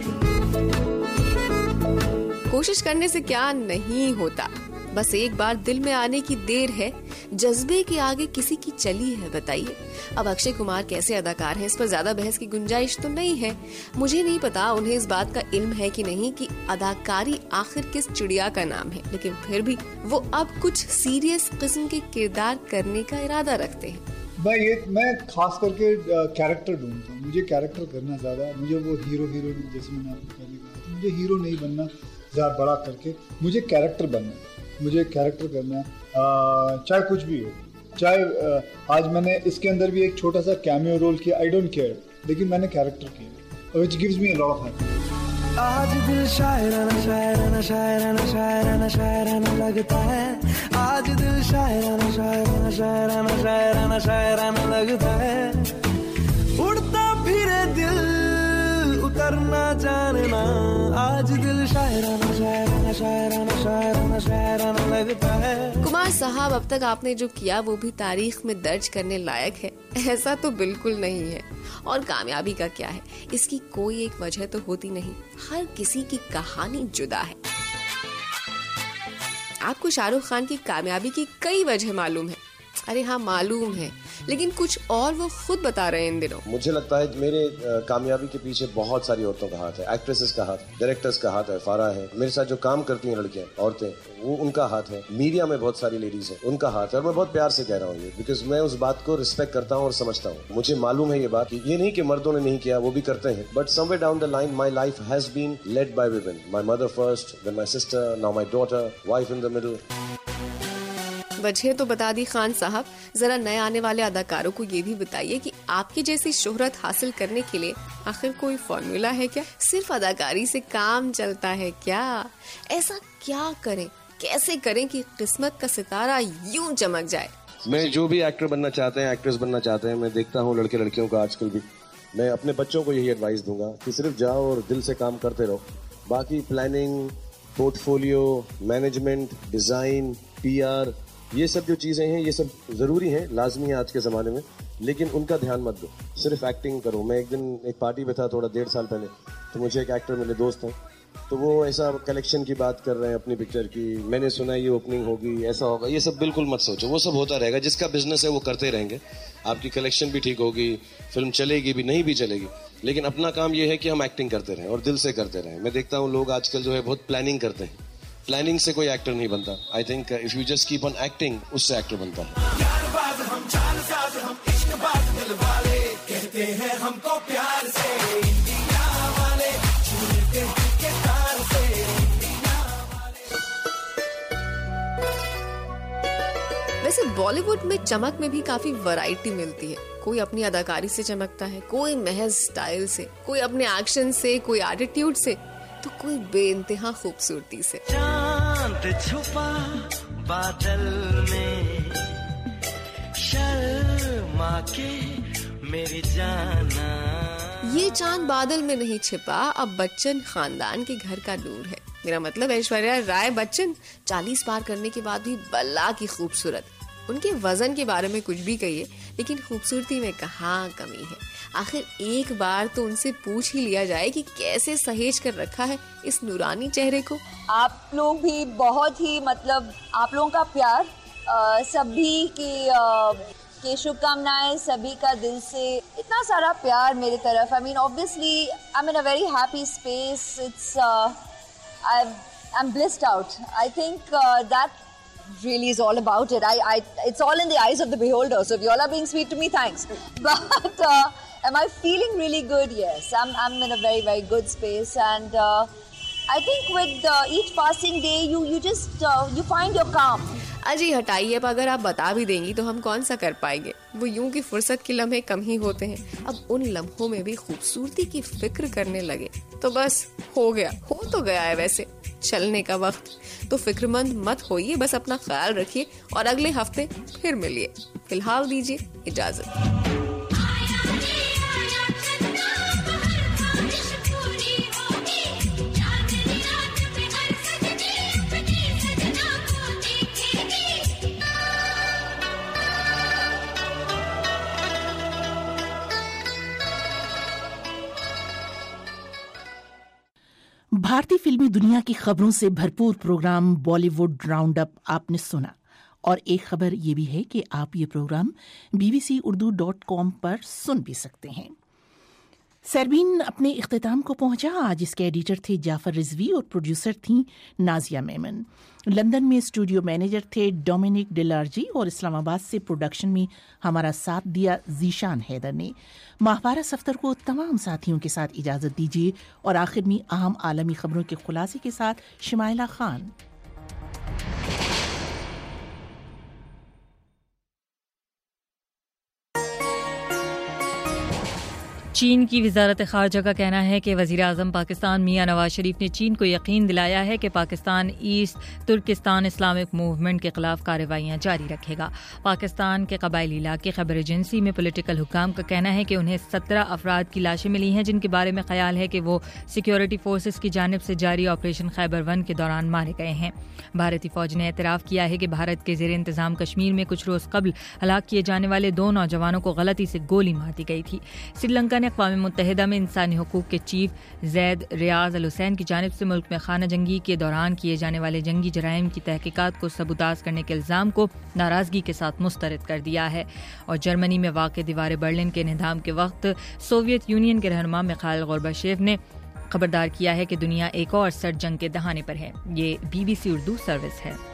Speaker 7: कोशिश करने से क्या नहीं होता, बस एक बार दिल में आने की देर है। जज्बे के आगे किसी की चली है, बताइए। अब अक्षय कुमार कैसे अदाकार हैं, इस पर ज्यादा बहस की गुंजाइश तो नहीं है। मुझे नहीं पता उन्हें इस बात का इल्म है कि नहीं कि अदाकारी आखिर किस चिड़िया का नाम है, लेकिन फिर भी वो अब कुछ सीरियस किस्म के किरदार करने का इरादा रखते हैं।
Speaker 3: मैं खास करके कैरेक्टर ढूंढता हूँ, मुझे कैरेक्टर करना ज्यादा, मुझे वो हीरो जैसे मैंने आपको पहले कहा, मुझे हीरो नहीं बनना ज्यादा बड़ा करके, मुझे कैरेक्टर बनना है, मुझे कैरेक्टर करना है, चाहे कुछ भी हो। चाहे आज मैंने इसके अंदर भी एक छोटा सा कैमियो रोल किया, आई डोंट केयर, लेकिन मैंने कैरेक्टर किया, which gives me a lot of happiness.
Speaker 9: आज दिल शायराना शायराना शायराना शायराना शायराना लगता है, आज दिल शायराना शायराना शायराना शायराना शायराना लगता है, उड़ता फिरे दिल उतरना जानना, आज दिल शायराना शायराना शायराना शायराना शायराना लगता है।
Speaker 7: कुमार साहब, अब तक आपने जो किया वो भी तारीख में दर्ज करने लायक है? ऐसा तो बिल्कुल नहीं है। और कामयाबी का क्या है, इसकी कोई एक वजह तो होती नहीं, हर किसी की कहानी जुदा है। आपको शाहरुख खान की कामयाबी की कई वजह मालूम है? अरे हाँ मालूम है, लेकिन कुछ और वो खुद बता रहे हैं इन दिनों।
Speaker 4: मुझे लगता है मेरे कामयाबी के पीछे बहुत सारी औरतों का हाथ है, एक्ट्रेसेस का हाथ, डायरेक्टर्स का हाथ है, फारा है, मेरे साथ जो काम करती हैं लड़कियां, औरतें, वो उनका हाथ है, मीडिया में बहुत सारी लेडीज है, उनका हाथ है। और मैं बहुत प्यार से कह रहा हूँ ये, बिकॉज मैं उस बात को रिस्पेक्ट करता हूँ और समझता हूँ। मुझे मालूम है ये बात कि ये नहीं कि मर्दों ने नहीं किया, वो भी करते हैं, but somewhere down the line my life has been led by women, my mother first, then my sister, now my daughter, wife in the middle.
Speaker 7: वजह तो बता दी खान साहब, जरा नए आने वाले अदाकारों को ये भी बताइए कि आपकी जैसी शोहरत हासिल करने के लिए आखिर कोई फॉर्मूला है क्या? सिर्फ अदाकारी से काम चलता है क्या? ऐसा क्या करें, कैसे करें कि किस्मत का सितारा यूं चमक जाए?
Speaker 4: मैं जो भी एक्टर बनना चाहते हैं, एक्ट्रेस बनना चाहते हैं, मैं देखता हूँ लड़के लड़कियों का आजकल भी, मैं अपने बच्चों को यही एडवाइस दूंगा कि सिर्फ जाओ और दिल से काम करते रहो। बाकी planning, portfolio, management, design, PR, ये सब जो चीज़ें हैं, ये सब ज़रूरी हैं, लाजमी है आज के ज़माने में, लेकिन उनका ध्यान मत दो, सिर्फ एक्टिंग करो। मैं एक दिन एक पार्टी पे था थोड़ा 1.5 साल पहले, तो मुझे एक एक्टर मेरे दोस्त हैं, तो वो ऐसा कलेक्शन की बात कर रहे हैं अपनी पिक्चर की, मैंने सुना ये ओपनिंग होगी, ऐसा होगा, ये सब बिल्कुल मत सोचो, वो सब होता रहेगा, जिसका बिजनेस है वो करते रहेंगे, आपकी कलेक्शन भी ठीक होगी, फिल्म चलेगी भी, नहीं भी चलेगी, लेकिन अपना काम ये है कि हम एक्टिंग करते रहें और दिल से करते रहें। मैं देखता हूँ लोग आजकल जो है बहुत प्लानिंग करते हैं, प्लानिंग से कोई एक्टर नहीं बनता। I think if you just keep on acting, उससे एक्टर बनता है।
Speaker 9: हम चालसाज, हम इश्कबाज, दिल वाले कहते हैं हमको प्यार से, इंडिया वाले छूते दिल के तार से, इंडिया वाले।
Speaker 7: वैसे बॉलीवुड में चमक में भी काफी वैरायटी मिलती है। कोई अपनी अदाकारी से चमकता है, कोई महज स्टाइल से, कोई अपने एक्शन से, कोई एटीट्यूड से, तो कोई बेइंतहा खूबसूरती से।
Speaker 9: चांद छुपा बादल में, शर्मा के मेरी जाना।
Speaker 7: ये चांद बादल में नहीं छिपा, अब बच्चन खानदान के घर का नूर है। मेरा मतलब ऐश्वर्या राय बच्चन 40 पार करने के बाद भी बल्ला की खूबसूरत। उनके वजन के बारे में कुछ भी कहिए, लेकिन खूबसूरती में कहाँ कमी है। आखिर एक बार तो उनसे पूछ ही लिया जाए कि कैसे सहेज कर रखा है इस नूरानी चेहरे को।
Speaker 5: आप लोग भी बहुत ही, मतलब आप लोगों का प्यार, सभी की शुभकामनाएं, सभी का दिल से इतना सारा प्यार मेरी तरफ। I mean obviously I am in a very happy space, it's I am blissed out. I think that really is all about it. It's all in the eyes of the beholder. So if you all are being sweet to me, thanks. But am I feeling really good? Yes, I'm in a very, very good space, and I think with each passing day, you just you find your calm.
Speaker 7: अजी हटाइए, अब अगर आप बता भी देंगी तो हम कौन सा कर पाएंगे। वो यूं कि फुर्सत के लम्हे कम ही होते हैं। अब उन लम्हों में भी खूबसूरती की फिक्र करने लगे तो बस हो गया, हो तो गया है वैसे चलने का वक्त। तो फिक्रमंद मत होइए, बस अपना ख्याल रखिए और अगले हफ्ते फिर मिलिए। फिलहाल दीजिए इजाजत।
Speaker 1: भारतीय फिल्मी दुनिया की खबरों से भरपूर प्रोग्राम बॉलीवुड राउंड अप आपने सुना, और एक खबर ये भी है कि आप ये प्रोग्राम bbcurdu.com पर सुन भी सकते हैं। सरबीन अपने इख्तिताम को पहुंचा। आज इसके एडिटर थे जाफर रिजवी और प्रोड्यूसर थी नाजिया मेमन। लंदन में स्टूडियो मैनेजर थे डोमिनिक डिलार्जी और इस्लामाबाद से प्रोडक्शन में हमारा साथ दिया जीशान हैदर ने। माहवारा सफ्तर को तमाम साथियों के साथ इजाज़त दीजिए और आखिर में अहम आलमी खबरों के खुलासे के साथ शिमाइला खान।
Speaker 6: चीन की वजारत खारजा का कहना है कि वज़ीर आज़म पाकिस्तान मियां नवाज शरीफ ने चीन को यकीन दिलाया है कि Pakistan East Turkestan Islamic movement के खिलाफ कार्रवाइयाँ जारी रखेगा। पाकिस्तान के कबायली इलाके खबर एजेंसी में पॉलिटिकल हुकाम का कहना है कि उन्हें 17 अफराद की लाशें मिली हैं जिनके बारे में ख्याल है कि वो सिक्योरिटी फोर्सेस की जानिब से जारी ऑपरेशन खैबर 1 के दौरान मारे गए हैं। भारतीय फौज ने एतराफ़ किया है कि भारत के ज़ेर इंतज़ाम कश्मीर में कुछ रोज़ कबल हलाक किए जाने वाले 2 नौजवानों को गलती से गोली मार दी गई थी। श्रीलंका ने अक़वाम मुत्तहिदा में इंसानी हुकूक के चीफ ज़ैद रियाज अल हुसैन की जानिब से मुल्क में खाना जंगी के दौरान किए जाने वाले जंगी जराइम की तहकीकात को सबूताज करने के इल्ज़ाम को नाराज़गी के साथ मुस्तरद कर दिया है। और जर्मनी में वाक़े दीवार बर्लिन के इंहदाम के वक्त सोवियत यूनियन के रहनुमा मिखाइल गोर्बाचेव ने खबरदार किया है कि दुनिया एक और सर्द जंग के दहाने पर है। ये BBC उर्दू सर्विस है।